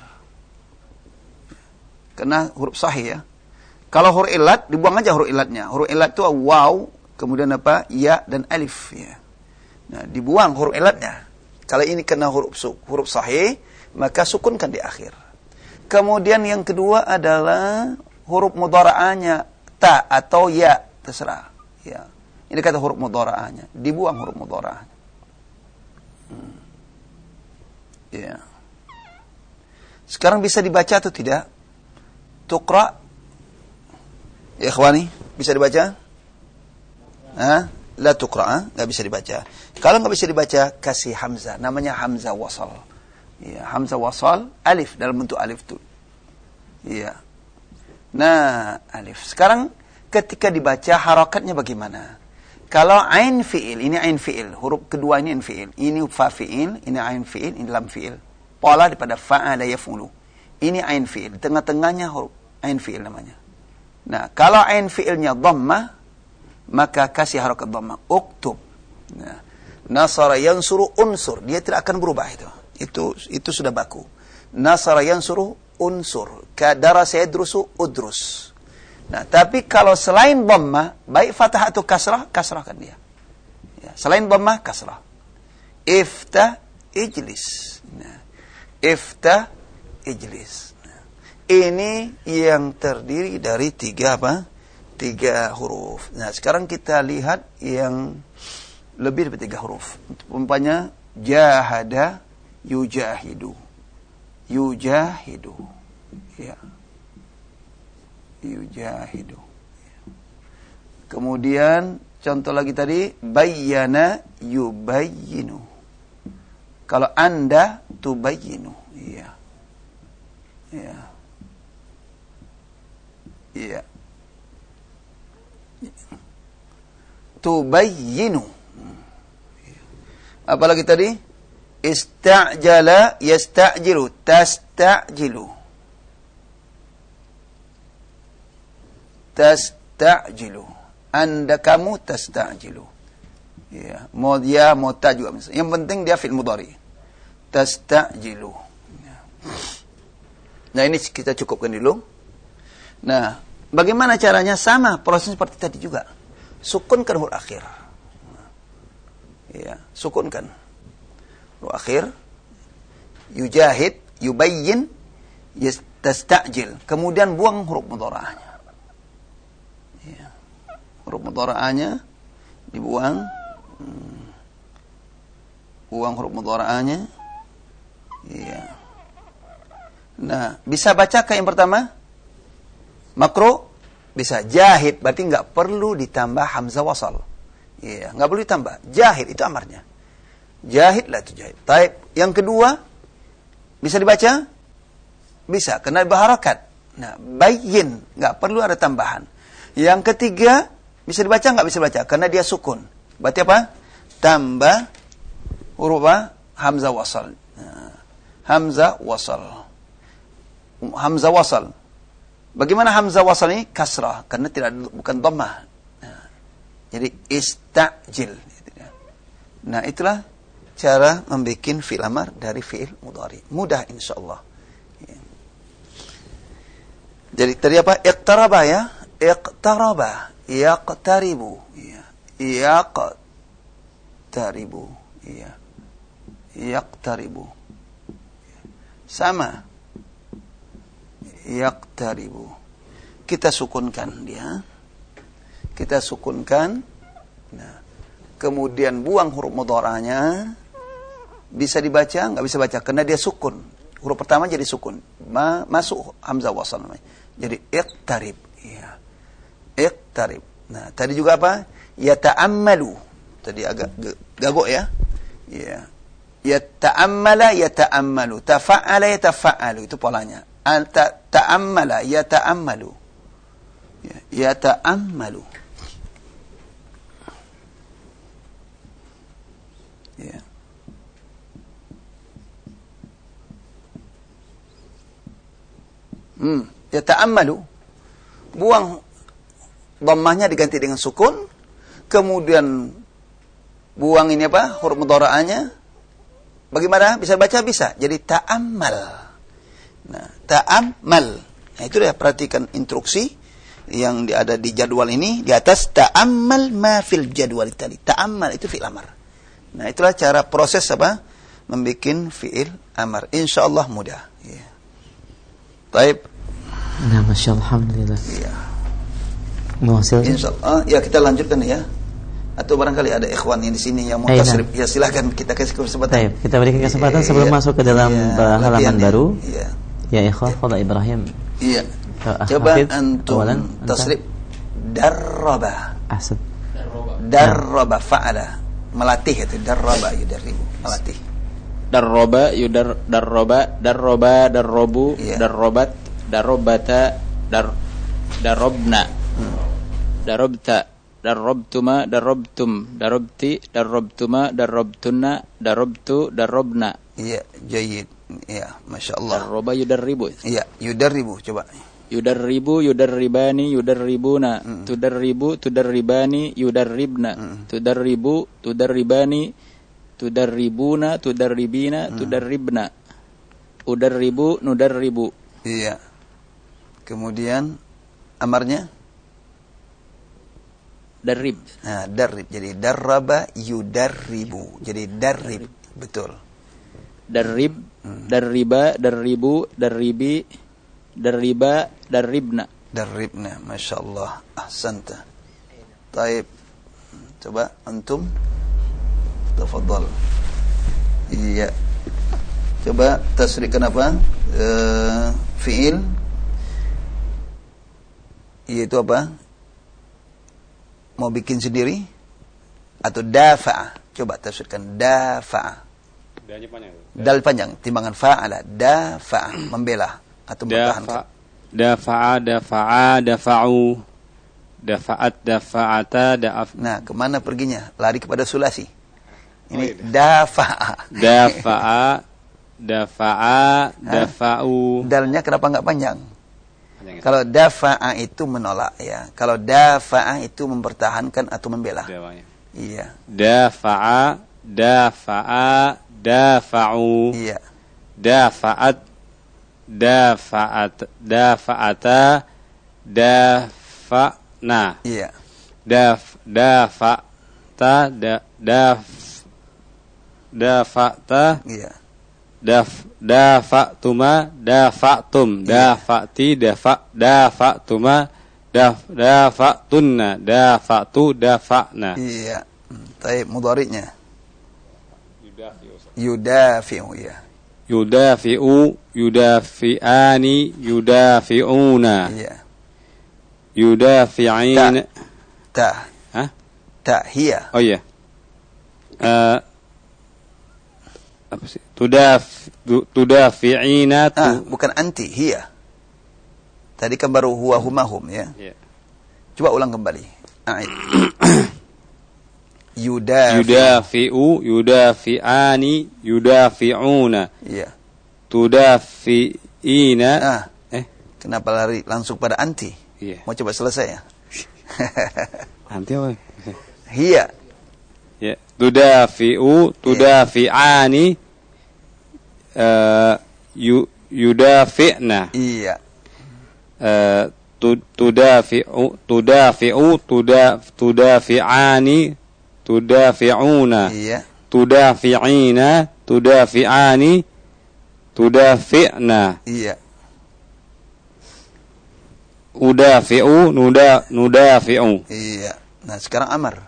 S1: Karena huruf sahih ya. Kalau huruf ilat, dibuang aja huruf ilatnya. Huruf ilat itu waw, kemudian apa? Ya dan alif ya. Nah, dibuang huruf ilatnya. Kalau ini kena huruf huruf sahih, maka sukunkan di akhir. Kemudian yang kedua adalah huruf mudhara'anya ta atau ya, terserah. Ya. Ini kata huruf mudhara'anya, dibuang huruf mudhara'anya. Hmm. Ya. Sekarang bisa dibaca atau tidak? Tuqra. Ya ikhwani, bisa dibaca? Hah? La tuqra, enggak bisa dibaca. Kalau enggak bisa dibaca, kasih hamzah, namanya hamzah wasal. Ya, hamzah wasal, alif dalam bentuk alif tu. Iya. Nah, alif. Sekarang ketika dibaca harakatnya bagaimana? Kalau ain fi'il, ini ain fi'il, huruf kedua ini ain fi'il. Ini fa fi'il, ini ain fi'il, ini lam fi'il. Pola daripada fa'ala yaf'ulu. Ini ain fi'il, tengah-tengahnya huruf ain fi'il namanya. Nah, kalau ain fi'ilnya dhammah, maka kasih harakat dhammah. Uktub. Nah, nasara yansuru unsur, dia tidak akan berubah itu. Itu itu sudah baku. Nasara yansuru unsur, kadara sayadrusu udrus. Nah, tapi kalau selain dhammah, baik fathah atau kasrah, kasrahkan dia. Ya, selain dhammah, kasrah. Iftah ijlis. Nah, iftah ijlis. Nah, ini yang terdiri dari tiga apa? Tiga huruf. Nah, sekarang kita lihat yang lebih dari tiga huruf. Umpamanya jahada yujahidu. Yujahidu. Ya. Yujahidu. Kemudian contoh lagi tadi bayyana yubayyinu. Kalau Anda tubayyinu. Iya. Iya. Iya. Tubayyinu. Apalagi tadi? Ista'jala yasta'jilu, tasta'jilu. Tasta'jilu. Anda kamu tasta'jilu. Ya, mau dia mau ta juga misalnya. Yang penting dia fi'il mudhari. Tasta'jilu. Nah, ini kita cukupkan dulu. Nah, bagaimana caranya? Sama proses seperti tadi juga. Sukunkan huruf akhir. Ya, sukunkan huruf akhir. Yujahid, yubayyin, yasta'jil. Kemudian buang huruf mudhara'ahnya. Ya. Huruf mudhara'ahnya dibuang. Hmm. Buang huruf mudhara'ahnya. Iya. Nah, bisa bacakah yang pertama? Makruh bisa. Jahid berarti enggak perlu ditambah hamzah wasal. Iya, enggak perlu ditambah. Jahid itu amarnya. Jahid lah itu jahid. Taib. Yang kedua bisa dibaca? Bisa, kena berharakat. Nah, bayyin, enggak perlu ada tambahan. Yang ketiga bisa dibaca enggak bisa baca karena dia sukun. Berarti apa? Tambah huruf apa? Hamzah wasal. Nah, hamzah wasal. Hamzah wasal. Bagaimana hamzah wasal ini? Kasrah, karena tidak bukan dhammah. Nah, jadi ista'jil. Nah, itulah cara membuat fi'il amar dari fi'il mudhari. Mudah insyaallah. Ya. Jadi tadi apa? Iqtaraba ya. Iqtaraba, yaqtaribu. Ya. Yaqtaribu. Ya. Yaqtaribu. Sama. Yaqtaribu. Kita sukunkan dia. Kita sukunkan. Nah, kemudian buang huruf mudhara'nya. Bisa dibaca, enggak bisa baca karena dia sukun. Huruf pertama jadi sukun. Ma, masuk hamzah wasal namanya. Jadi iqtarib. Ya. Iqtarib. Nah, tadi juga apa? Yata'ammalu. Tadi agak gagok ya. Ya. Yata'ammala yata'ammalu. Tafa'ala yatafa'alu. Itu polanya. Anta ta'ammala yata'ammalu. Ya, yata'ammalu. Ya. Hmm, yata'ammalu. Buang dhammahnya diganti dengan sukun. Kemudian buang ini apa? Huruf mudhara'ahnya. Bagaimana? Bisa baca? Bisa. Jadi ta'ammal. Nah, ta'ammal. Nah, itu dia, perhatikan instruksi yang ada di jadwal ini. Di atas ta'ammal ma fil jadwal tadi. Ta'ammal itu fi'il amar. Nah, itulah cara proses apa? Membikin fi'il amar. Insyaallah mudah. Ya. Baik.
S2: Nah, Masya Allah, alhamdulillah.
S1: Iya.
S2: Muhasil.
S1: Insyaallah. Ya, kita lanjutkan ya. Atau barangkali ada ikhwan yang di sini yang mau
S2: Aina.
S1: tasrif. Ya, silakan kita kasih kesempatan.
S2: Baik, kita berikan kesempatan
S1: Iya,
S2: sebelum
S1: iya.
S2: masuk ke dalam
S1: Iya,
S2: halaman
S1: latihan,
S2: baru.
S1: Iya.
S2: Ya, ikhwah, Fadhil Ibrahim.
S1: Iya.
S2: Uh,
S1: Coba
S2: Hafidh,
S1: antum
S2: awalan,
S1: tasrif darraba.
S2: Ahsan.
S1: Darraba fa'ala. Melatih itu darraba yudarribu. Melatih.
S6: Darroba yudar darroba darroba darrobu
S1: Iya.
S6: darrobat darrobata dar darrobna darrobta darrobtuma darrobtum darrobti darrobtuma darrobtunna darrobtu darrobna.
S1: Iya, jayyid. Iya, Masya Allah.
S6: Darroba yudarribu.
S1: Iya, yudarribu coba.
S6: Yudarribu yudarribani yudarribuna tudarribu tudarribani yudarribna tudarribu tudarribani tudarribuna tudarribina tudarribna udarribu nudarribu.
S1: Iya. Kemudian amarnya
S6: Darrib.
S1: nah, darrib. Jadi darraba yudarribu. Jadi darrib. Betul.
S6: Darrib darriba darribu darribi darriba darribna.
S1: Darribna. Masya Allah. Ahsanta. Taib. Coba antum. Tafadhal. Iya. Coba tasrikan apa? Uh, fiil. Yaitu apa? Mau bikin sendiri atau dafa'a? Coba tasrikan dafa'a.
S7: Danya panjang.
S1: Dal panjang, timbangan fa'ala, dafa'a, membela atau mempertahankan.
S7: Dafa'a, dafa'a, dafa'u, dafa'at, dafa'ata, da'af.
S1: Nah, kemana perginya? Lari kepada sulasi. Ini dafa'a.
S7: Dafa'a, dafa'a, dafa'u.
S1: Dalnya kenapa enggak panjang?
S7: Panjang ya?
S1: Kalau dafa'a itu menolak ya. Kalau dafa'a itu mempertahankan atau membela.
S7: Dawanya.
S1: Iya.
S7: Dafa'a, dafa'a, dafa'u.
S1: Iya.
S7: Dafa'at, dafa'at, dafa'ata, dafa'na.
S1: Iya.
S7: Daf, dafa'ta, da, daf, dafa'ta,
S1: Iya.
S7: daf, dafa'tuma, dafa'tum, dafa'ti, dafa, dafa'tuma, daf, dafa'tunna, dafa'tu, dafa'na.
S1: Iya. Baik, mudhari'nya. Yudafi'u ya.
S7: Yudafi'u, yudafi'ani, yudafi'una.
S1: Iya.
S7: Yudafi'in.
S1: Ta.
S7: Hah?
S1: Ta hiya.
S7: Oh iya. Uh, apa sih? Tudaf, tu- tudafi'ina tu.
S1: Ah, bukan anti, hiya. Tadi kan baru huwa humahum ya.
S7: Iya.
S1: Coba ulang kembali. A'id. Yudafi.
S7: Yudafi'u, yudafi'ani, yudafi'una.
S1: Iya.
S7: Tudafi'ina.
S1: Ah,
S7: Eh,
S1: kenapa lari langsung pada anti?
S7: iya.
S1: Mau coba selesai ya?
S7: Nanti apa?
S1: Hiya.
S7: Ya, tudafi'u, tudafi'ani, uh, yu, yudafi'na.
S1: Iya.
S7: Uh, tu, tudafi'u, tudafi'u, tuda, tudafi'ani, tudafi'una.
S1: Iya.
S7: Tudafi'ina, tudafi'ani, tudafi'na.
S1: Iya.
S7: Udafi'u, nuda, nudafi'u.
S1: Iya. Nah, sekarang amar.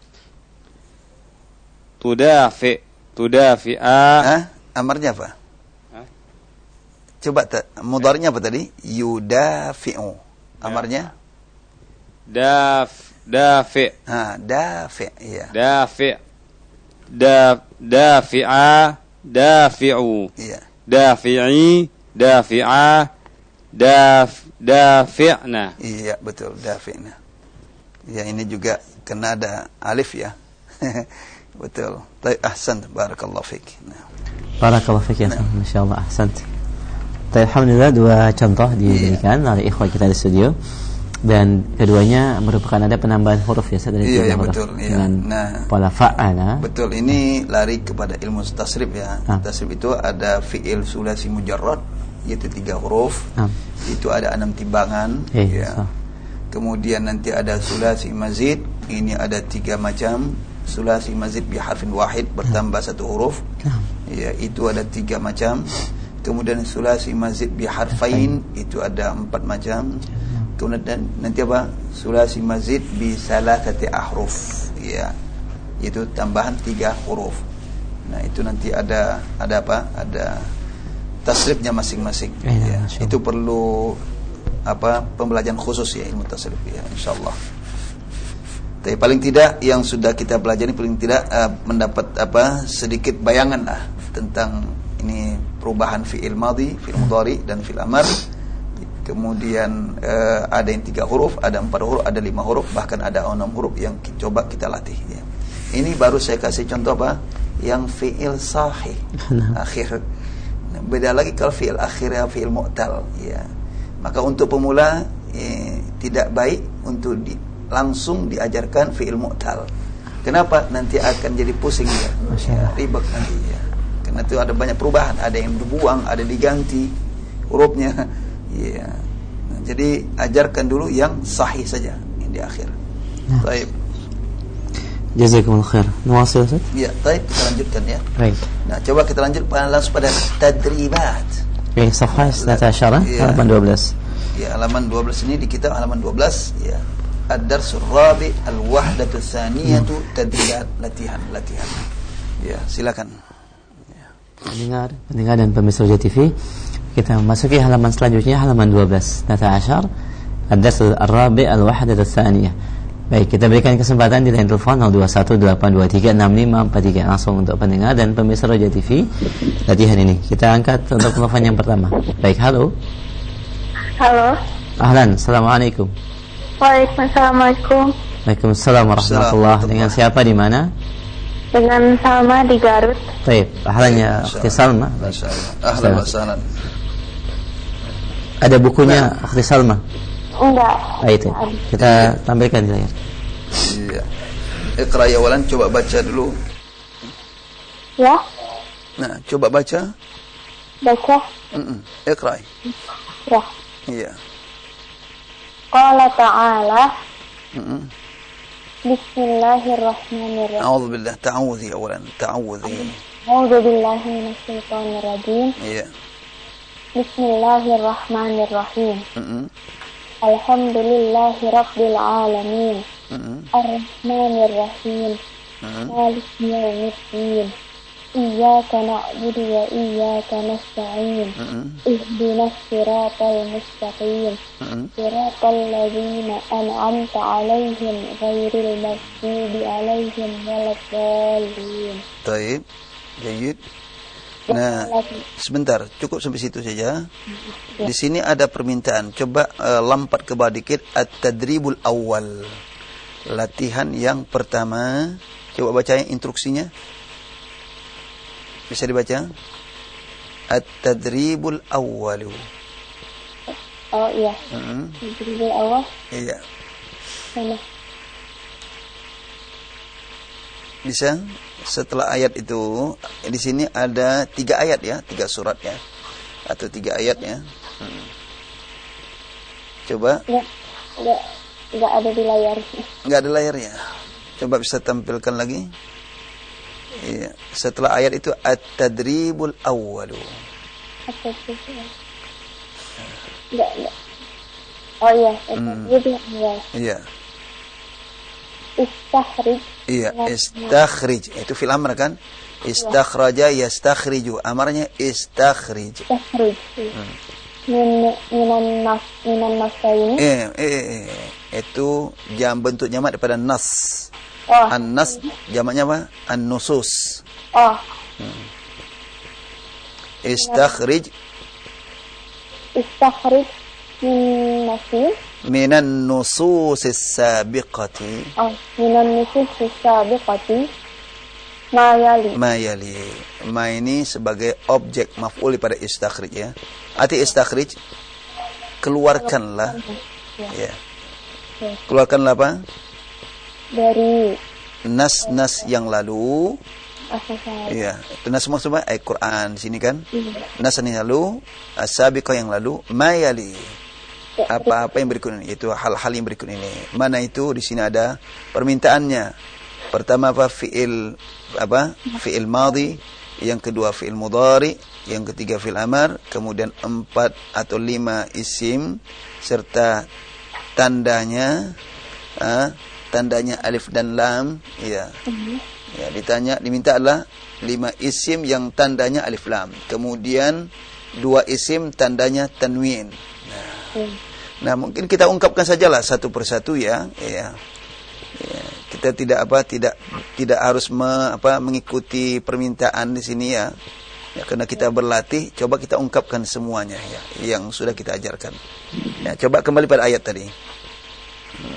S7: Tudafi, tudafi'a.
S1: Hah? Amarnya apa?
S7: Hah?
S1: Coba ta- mudhari'nya apa tadi? Yudafi'u. Amarnya?
S7: Daf, dafi'.
S1: Ha, dafi', iya.
S7: Dafi' da dafi'a dafi'u
S1: Iya.
S7: dafi'i dafi'a daf dafi'na.
S1: Iya, betul, dafi'na. Ya, ini juga kena ada alif ya. Betul. Baik, ahsan, barakallahu fik. Nah.
S2: Barakallahu fiik ya, masyaallah, ahsant. Baik, alhamdulillah dua contoh diberikan oleh ikhwah kita di studio. Dan keduanya merupakan ada penambahan huruf ya dari
S1: Iya,
S2: tiga
S1: iya,
S2: huruf
S1: betul, iya.
S2: dengan
S1: Nah,
S2: pola fa'ala.
S1: Betul, ini lari kepada ilmu tasrif ya.
S2: Ah.
S1: Tasrif itu ada fi'il sulasi mujarrad, yaitu tiga huruf.
S2: Ah.
S1: Itu ada enam timbangan.
S2: Eh,
S1: ya.
S2: so.
S1: Kemudian nanti ada sulasi mazid, ini ada tiga macam. Sulasi mazid bi harfin wahid, bertambah satu huruf.
S2: Nah.
S1: Ya, itu ada tiga macam. Kemudian sulasi mazid bi harfain itu ada empat macam. Kemudian nanti apa? Sulasi mazid bi salasati ahruf, ya, itu tambahan tiga huruf. Nah, itu nanti ada ada apa? Ada tasrifnya masing-masing. Ya, itu perlu apa? Pembelajaran khusus ya, ilmu tasrif ya, insyaallah. Tapi paling tidak yang sudah kita pelajari paling tidak uh, mendapat apa? Sedikit bayangan lah tentang ini perubahan fi'il madhi, fi'il mudhari dan fi'il amar. Kemudian uh, ada yang tiga huruf, ada empat huruf, ada lima huruf, bahkan ada enam huruf yang ki- coba kita latih ya. Ini baru saya kasih contoh apa? Yang fi'il sahih akhir. Nah, beda lagi kalau fi'il akhirnya fi'il mu'tal ya. Maka untuk pemula eh, tidak baik untuk di, langsung diajarkan fi'il mu'tal. Kenapa? Nanti akan jadi pusing ya, ya ribet nanti ya. Karena itu ada banyak perubahan, ada yang dibuang, ada diganti hurufnya. Ya. Nah, jadi ajarkan dulu yang sahih saja yang di akhir.
S2: Nah.
S1: Baik.
S2: Jazakumullah khair. Nuwasil Ustaz?
S1: Ya, baik, kita lanjutkan ya.
S2: Baik.
S1: Nah, coba kita lanjut langsung pada tadribat.
S2: Baik, safhah sembilan belas halaman dua belas.
S1: Ya, halaman dua belas ini di kitab halaman dua belas ya. Ad-darsul rabi al-wahdatu tsaniyatu tadribat, latihan, latihan. Ya, silakan.
S2: Pendengar, pendengar dan pemirsa Roja T V, kita memasuki halaman selanjutnya, halaman dua belas. Nata Ashar, Ad-darsul rabi al-wahdatu tsaniyah. Baik, kita berikan kesempatan di line telepon nol dua satu delapan dua tiga enam lima empat tiga langsung untuk pendengar dan pemirsa Roja T V latihan ini. Kita angkat untuk telepon yang pertama. Baik, halo.
S3: Halo.
S2: Ahlan, assalamualaikum.
S3: Waalaikumsalam.
S2: Waalaikumsalam warahmatullahi. Dengan siapa di mana?
S3: Dengan Salma di Garut.
S2: Baik, ahlan ya Akhti Salma.
S1: Ahlan wa sahlan.
S2: Ada bukunya Akhti Salma?
S3: Enggak.
S2: Ah, itu. Kita tampilkan di layar.
S1: Iya. Iqra ya walan, coba baca dulu.
S3: Ya?
S1: Nah, coba baca.
S3: Baca.
S1: Mm-mm. Iqra.
S3: Ya.
S1: Iya.
S3: Qala ta'ala.
S1: Mm-mm.
S3: Bismillahirrahmanirrahim.
S1: A'udzu billah, ta'awudhi awalan, ta'awudhi.
S3: A'udzu billahi minasyaitonir rajim.
S1: Iya.
S3: Bismillahirrahmanirrahim.
S1: Mm-mm.
S3: Alhamdulillahi rabbil alamin.
S1: Mm-mm.
S3: Ar-Rahmanir Rahim.
S1: Mm-mm.
S3: Maliki yaumiddin. Iyyaka na'budu wa iyyaka nasta'in.
S1: Mm-mm.
S3: Ihdinas siratal mustaqim.
S1: Mm-mm.
S3: Siratal ladzina an'amta 'alaihim ghairil maghdubi 'alaihim waladdallin.
S1: Baik. Baik. Nah, sebentar, cukup sampai situ saja. Di sini ada permintaan. Coba uh, lompat ke bawah dikit. At-tadribul awal. Latihan yang pertama. Coba baca instruksinya. Bisa dibaca? At-tadribul awwalu.
S3: Oh iya.
S1: Mm-hmm.
S3: Tadribul awal.
S1: Iya.
S3: Mana?
S1: Bisa? Setelah ayat itu, di sini ada tiga ayat ya, tiga surat ya, atau tiga ayat ya. Hmm. Coba.
S3: Enggak, enggak, enggak ada di layar.
S1: Enggak ada layarnya. Coba bisa tampilkan lagi. Iya. Setelah ayat itu at-tadribul awwalu.
S3: Enggak, enggak. Oh iya, at-tadribul awal.
S1: Iya.
S3: Istakhrij.
S1: Iya, istakhrij. Itu fil amr kan? Istakhraja yastakhriju. Amarnya istakhrij.
S3: Istakhrij. Hmm. Min minan nas minan nasaini.
S1: Eh, eh, eh, itu jam bentuk jamak daripada nas.
S3: Oh.
S1: An-nas jamaknya apa? An-nusus.
S3: Oh.
S1: Hmm. Istakhrij.
S3: Istakhrij min nasin.
S1: Minan nususis sabiqati.
S3: Oh, minan nususis sabiqati. Ma yali.
S1: Ma yali. Ma ini sebagai objek maf'ul pada istakhrij ya. Arti istakhrij keluarkanlah. Ya. Ya. Keluarkanlah apa?
S3: Dari
S1: nas-nas yang lalu.
S3: Iya.
S1: Itu nas maksudnya ayat Quran di sini kan? Iya. Nas yang lalu, as-sabiqah yang lalu, ma yali. Apa-apa yang berikut ini, itu hal-hal yang berikut ini. Mana itu? Di sini ada permintaannya. Pertama apa? Fi'il apa? Fi'il madhi. Yang kedua fi'il mudhari. yang ketiga fi'il amar, kemudian empat atau lima isim serta tandanya, uh, tandanya alif dan lam, ya. Mm-hmm. Ya, ditanya, diminta adalah lima isim yang tandanya alif lam. Kemudian dua isim tandanya tanwin. Nah, mm. nah mungkin kita ungkapkan sajalah satu persatu ya. Ya. Ya, kita tidak apa tidak tidak harus me, apa mengikuti permintaan di sini ya. Ya, karena kita berlatih, coba kita ungkapkan semuanya ya yang sudah kita ajarkan. Ya, coba kembali pada ayat tadi. Hmm.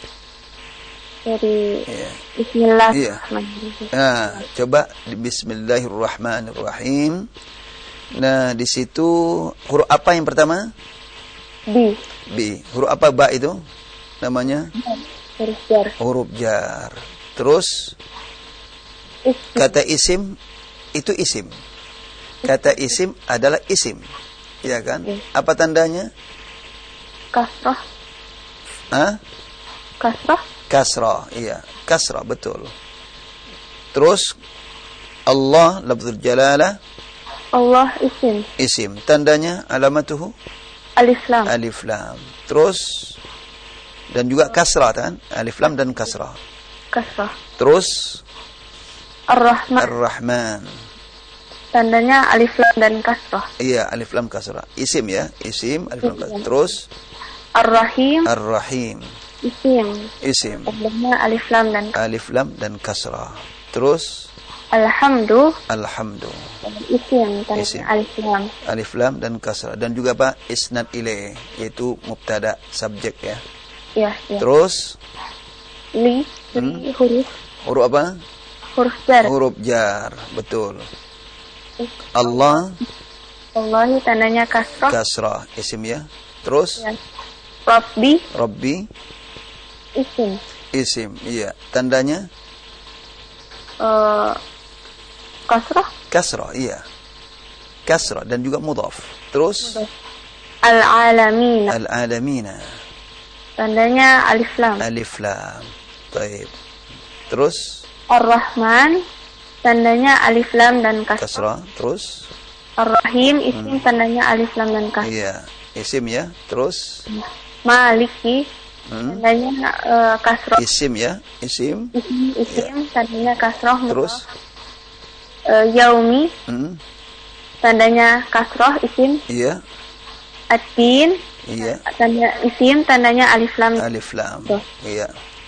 S3: Jadi
S1: ya.
S3: Bismillahirrahmanirrahim.
S1: Iya. Nah, coba Bismillahirrahmanirrahim. Nah, di situ huruf apa yang pertama?
S3: B.
S1: B. Huruf apa ba itu? Namanya?
S3: Huruf jar.
S1: Huruf jar. Terus
S3: Isim.
S1: Kata isim itu isim. Kata isim adalah isim. Ya kan?
S3: Iya.
S1: Apa tandanya?
S3: Kasrah.
S1: Hah?
S3: Kasrah.
S1: Kasrah, iya. Kasrah, betul. Terus Allah, lafzul jalalah.
S3: Allah isim.
S1: Isim. Tandanya, alamatuhu?
S3: Alif lam.
S1: Alif lam. Terus, dan juga kasrah kan? Alif lam dan kasrah.
S3: Kasrah.
S1: Terus,
S3: Ar-Rahman.
S1: Ar-Rahman.
S3: Tandanya alif lam dan kasrah.
S1: Iya, alif lam kasrah. Isim ya, isim, alif lam kasrah. Terus,
S3: Ar-Rahim.
S1: Ar-Rahim.
S3: Isim.
S1: Isim.
S3: Tandanya alif lam dan kasrah.
S1: Alif lam dan kasrah. Terus,
S3: Alhamdu.
S1: Alhamdu.
S3: Isim. Tandanya
S1: Isim.
S3: alif lam.
S1: Alif lam dan kasrah. Dan juga apa? Isnad ilaih, yaitu mubtada, subjek ya.
S3: Iya, iya.
S1: Terus,
S3: Li.
S1: Hmm.
S3: Li huruf.
S1: huruf apa?
S3: Huruf jar.
S1: Huruf jar, betul. Allah,
S3: Allahi tandanya kasrah.
S1: kasrah, isim ya. Terus,
S3: Ya. Rabbi.
S1: Rabbi,
S3: Isim.
S1: isim, iya. Tandanya
S3: Uh, kasrah.
S1: kasrah, iya. Kasrah dan juga mudhaf. Terus,
S3: Al-alamina.
S1: al-alamina,
S3: Tandanya alif lam.
S1: alif lam. Baik. Terus,
S3: Ar-Rahman. Tandanya alif lam dan kasrah.
S1: kasrah. Terus,
S3: Ar-Rahim. Isim. Tandanya alif lam dan kasrah.
S1: iya. Isim ya. Terus,
S3: Maliki.
S1: hmm.
S3: Tandanya uh, kasrah.
S1: isim ya. Isim.
S3: Isim. Isim. Tandanya kasrah.
S1: Terus,
S3: Uh, yaumi.
S1: hmm.
S3: Tandanya kasrah. Isim.
S1: iya.
S3: Ad-din.
S1: Iya.
S3: Tanda isim. Tandanya alif lam.
S1: Alif lam.
S3: Tuh.
S1: Iya.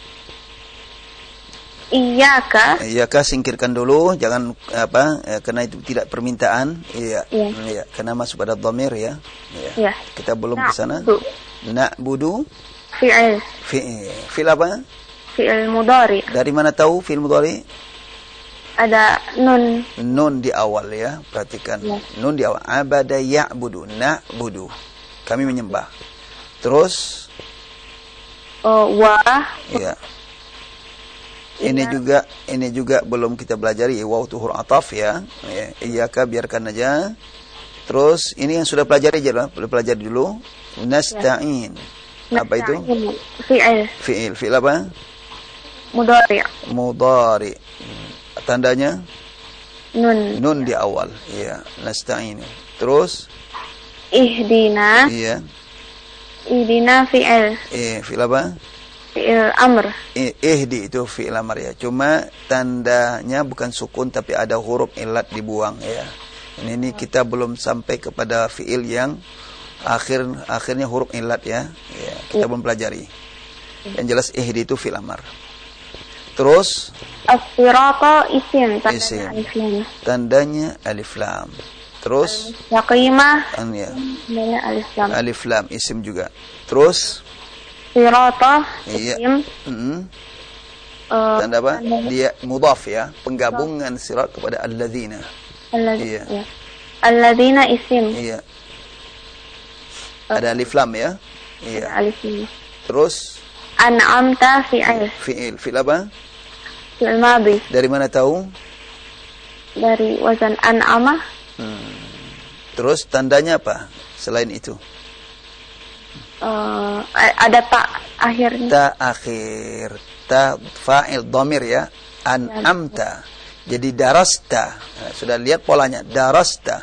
S3: Iyaka.
S1: Iya kah, singkirkan dulu, jangan apa, eh, karena itu tidak permintaan. Iya.
S3: Iya.
S1: Iya, karena masuk pada dhamir ya. Iya.
S3: Iya.
S1: Kita belum ke sana.
S3: Na'budu.
S1: Na'budu,
S3: Fi'il.
S1: fi'il. Fi'il apa?
S3: Fi'il mudhari.
S1: Dari mana tahu fi'il mudhari?
S3: Ada nun.
S1: Nun di awal ya, perhatikan.
S3: Iya.
S1: Nun di awal. Abada ya'budu, na'budu. Kami menyembah. Terus,
S3: Uh, wa.
S1: iya. Ini juga ini juga belum kita pelajari, waw itu huruf ataf ya. Ya, iyyaka biarkan aja. Terus ini yang sudah pelajari aja lah, pelajari dulu. Nasta'in. Apa itu?
S3: Fi'il.
S1: Fi'il. Fi'il apa?
S3: Mudhari.
S1: Mudhari. Tandanya
S3: Nun.
S1: nun di awal. Iya, nasta'in. Terus
S3: Ihdina.
S1: iya.
S3: Ihdina fi'il.
S1: Eh, fi'il apa?
S3: Fi'il amr.
S1: Eh, ihdi itu fi'il amr ya. Cuma tandanya bukan sukun tapi ada huruf ilat dibuang ya. Ini, ini kita belum sampai kepada fi'il yang akhir akhirnya huruf ilat ya. Ya, kita belum pelajari. Yang jelas ihdi itu fi'il amr. Terus
S3: As-sirata isim. Tandanya
S1: Isim.
S3: alif lam.
S1: tandanya alif lam. Terus
S3: Yaqimah.
S1: an ya,
S3: Tandanya alif lam.
S1: alif lam isim juga. Terus
S3: Sirata
S1: iya.
S3: isim.
S1: Mm,
S3: Uh,
S1: tanda apa?
S3: tandanya
S1: Dia mudhaf ya, penggabungan sirat kepada alladzina.
S3: alladzi-
S1: Iya.
S3: ya. Alladzina isim.
S1: Iya. Ada alif lam ya. Iya.
S3: Alif lam.
S1: Terus
S3: An'amta fi'il.
S1: fi'il. Fi'il apa?
S3: Fi'il madhi.
S1: Dari mana tahu?
S3: Dari wazan an'amah.
S1: Hmm. Terus tandanya apa? Selain itu.
S3: Uh, ada tak akhirnya.
S1: Ta akhir. Ta fa'il dhamir ya. An'amta. Jadi darasta. Nah, sudah lihat polanya. Darasta.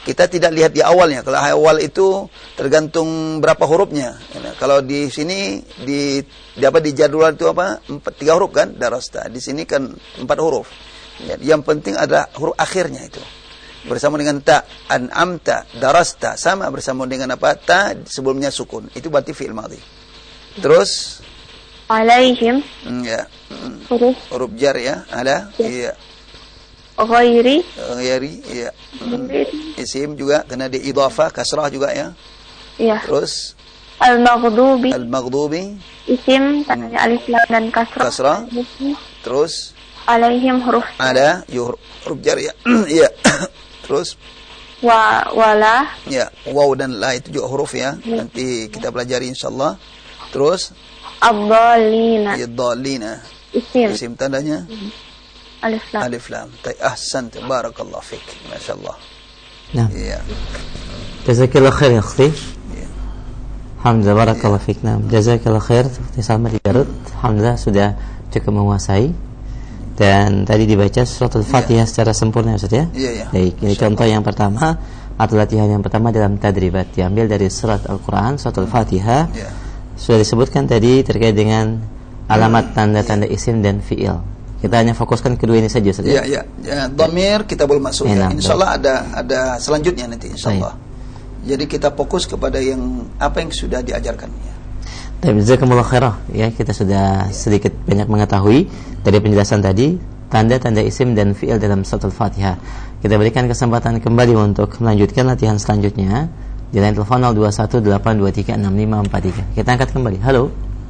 S1: kita tidak lihat di awalnya. Kalau awal itu tergantung berapa hurufnya. Kalau di sini di, di apa di jadwal itu apa? Empat, tiga huruf kan? Darasta. Di sini kan empat huruf. Yang penting ada huruf akhirnya itu. Bersama dengan ta, an'amta, darasta, sama bersama dengan apa? Ta sebelumnya sukun. Itu berarti fi'il madhi. Terus
S3: alaihim,
S1: ya.
S3: huruf
S1: Huruf jar ya, ada. Iya.
S3: ghairi,
S1: Ghairi, iya. Isim juga kena di idhafah, kasrah juga ya.
S3: iya.
S1: Terus
S3: Al-maghdubi,
S1: al-maghdubi,
S3: isim tandanya alif lam dan kasrah.
S1: kasrah. Terus
S3: Alaihim huruf
S1: ada ya, huruf, huruf jar ya. Iya. Terus
S3: wa wala,
S1: ya, waw dan la itu juga huruf ya. Nanti kita pelajari insyaallah. Terus
S3: ad-dallina,
S1: ya dhalina.
S3: isim
S1: Isim tandanya
S3: alif lam.
S1: alif lam. Tay ahsan, barakallahu fik. Masyaallah.
S2: Nah,
S1: Iya.
S2: jazakallah khair ya akhti.
S1: Iya.
S2: Alhamdulillah, barakallah fik. Nah, jazakallah khair seperti sama di Garut. Alhamdulillah sudah cukup menguasai. Dan tadi dibaca surat Al-Fatihah secara sempurna Ustaz ya.
S1: Iya, iya.
S2: Baik, ini contoh yang pertama atau latihan yang pertama dalam tadribat diambil dari surat Al-Qur'an, surat Al-Fatihah.
S1: Iya.
S2: Sudah disebutkan tadi terkait dengan alamat tanda-tanda isim dan fi'il. Kita hanya fokuskan kedua ini saja Ustaz
S1: Iya,
S2: ya.
S1: iya. Ya, dhamir kita belum masuk.
S2: Iya,
S1: Ya. Insyaallah ada ada selanjutnya nanti insyaallah. Jadi kita fokus kepada yang apa yang sudah diajarkan ya.
S2: Tapi jazakumullah khairah ya, kita sudah sedikit banyak mengetahui dari penjelasan tadi tanda-tanda isim dan fi'il dalam surat Al-Fatihah. Kita berikan kesempatan kembali untuk melanjutkan latihan selanjutnya di line telepon nol dua satu delapan dua tiga enam lima empat tiga. Kita angkat kembali. Halo.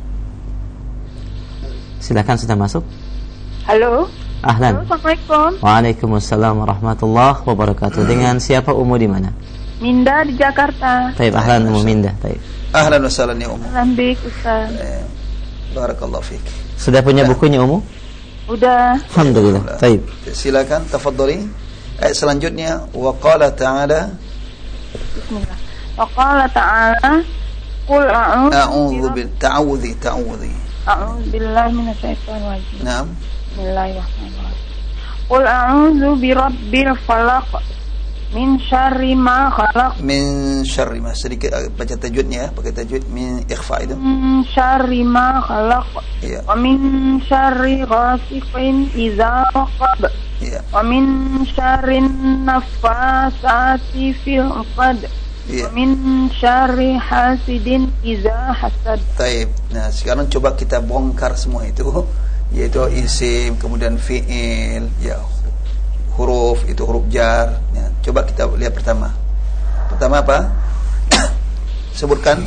S2: Silakan, sudah masuk.
S8: Halo.
S2: Ahlan.
S8: Halo, Assalamualaikum.
S2: Waalaikumsalam warahmatullahi wabarakatuh. Dengan siapa Umu di mana?
S8: Minda di Jakarta.
S2: Taib, ahlan Umu Minda. Taib.
S1: Ahlan wa sahlan ya Ummu.
S8: Alhamdulillah Ustaz.
S1: Eh, barakallahu fik.
S2: Sudah punya bukunya Umu?
S8: Udah.
S2: Alhamdulillah. Taib.
S1: Silakan tafadhali. Ayat selanjutnya wa qala ta'ala
S8: Bismillah. Wa qala ta'ala qul a'udzu
S1: a'udzu bil ta'awudzi ta'awudzi.
S8: a'udzu billahi minasyaitonir rajim.
S1: Naam.
S8: Bismillahirrahmanirrahim. Qul a'udzu birabbil falaq min syarri ma khalaq.
S1: Min syarri ma, sedikit baca tajwidnya ya, pakai tajwid min ikhfa itu.
S8: Min syarri ma khalaq.
S1: Iya.
S8: Wa min syarri ghasiqin idza waqab.
S1: Iya.
S8: Wa min syarrin naffasati fil 'uqad.
S1: Iya.
S8: Wa min syarri hasidin idza hasad.
S1: Taib. Nah, sekarang coba kita bongkar semua itu, yaitu isim, kemudian fi'il, ya huruf, itu huruf jar. Ya, coba kita lihat pertama. Pertama apa? Sebutkan.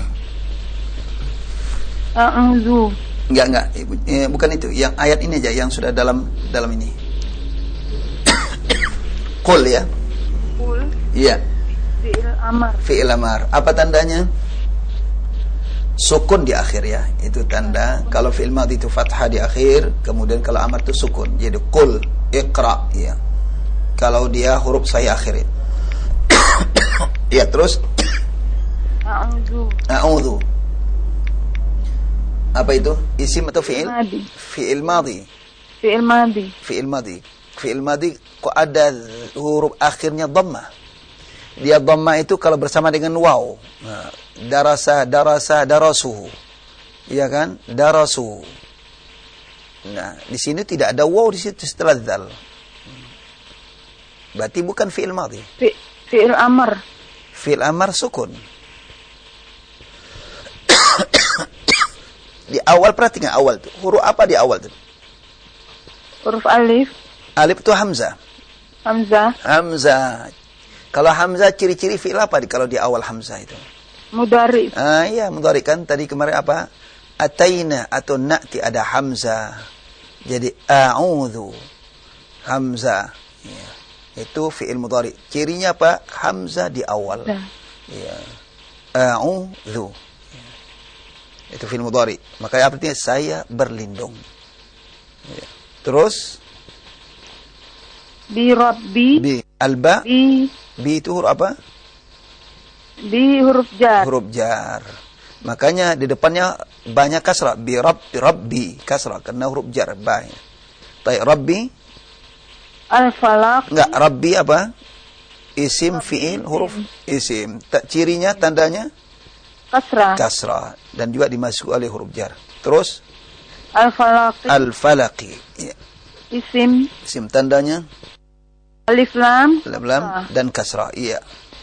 S8: A'udzu.
S1: Enggak, enggak. Eh, bukan itu. Yang ayat ini aja yang sudah dalam dalam ini. Qul ya.
S8: Qul.
S1: Iya.
S8: Fi'il amar.
S1: Fi'il amar. Apa tandanya? Sukun di akhir ya. Itu tanda. Kalau fi'il madhi itu fathah di akhir, kemudian kalau amar itu sukun. Jadi qul, iqra ya. Kalau dia huruf sahih akhir. Ya, terus
S8: A'udzu.
S1: a'udzu. Apa itu? Isim atau fi'il?
S8: Madhi.
S1: Fi'il madhi.
S8: Fi'il madhi.
S1: Fi'il madhi. Fi'il madhi kok ada huruf akhirnya dhammah. Dia dhammah itu kalau bersama dengan waw. Nah, darasa, darasa, darasuhu. Iya kan? Darasuhu. Nah, di sini tidak ada waw di situ setelah dzal. Berarti bukan fi'il madhi.
S8: Fi, fi'il amar.
S1: Fi'il amar sukun. Di awal, perhatikan awal tuh. Huruf apa di awal tuh?
S8: Huruf alif.
S1: Alif itu hamzah.
S8: Hamzah.
S1: Hamzah. Kalau hamzah ciri-ciri fi'il apa di kalau di awal hamzah itu?
S8: Mudhari.
S1: Ah iya, mudhari kan tadi kemarin apa? Ataina atau na'ti ada hamzah. Jadi a'udzu. Hamzah. Ya. Itu fi'il mudhari. Cirinya apa? Hamzah di awal.
S8: Nah.
S1: Ya. A'udzu. Ya. Itu fi'il mudhari. Makanya artinya saya berlindung. Ya. Terus
S8: Bi rabbi.
S1: bi alba.
S8: Bi.
S1: Bi itu huruf apa?
S8: Bi huruf jar.
S1: Huruf jar. Makanya di depannya banyak kasrah. Bi rabbi, rabbi kasrah karena huruf jar ba. Baik, rabbi
S8: Al-falaq.
S1: enggak, rabbi apa? Isim, fi'il, huruf isim. Ta- cirinya, tandanya
S8: kasrah.
S1: kasrah dan juga dimasuki oleh huruf jar. Terus
S8: Al-falaqi
S1: al-falaqi. Ya.
S8: isim.
S1: Isim tandanya
S8: Alif lam
S1: lam lam dan kasrah. Iya.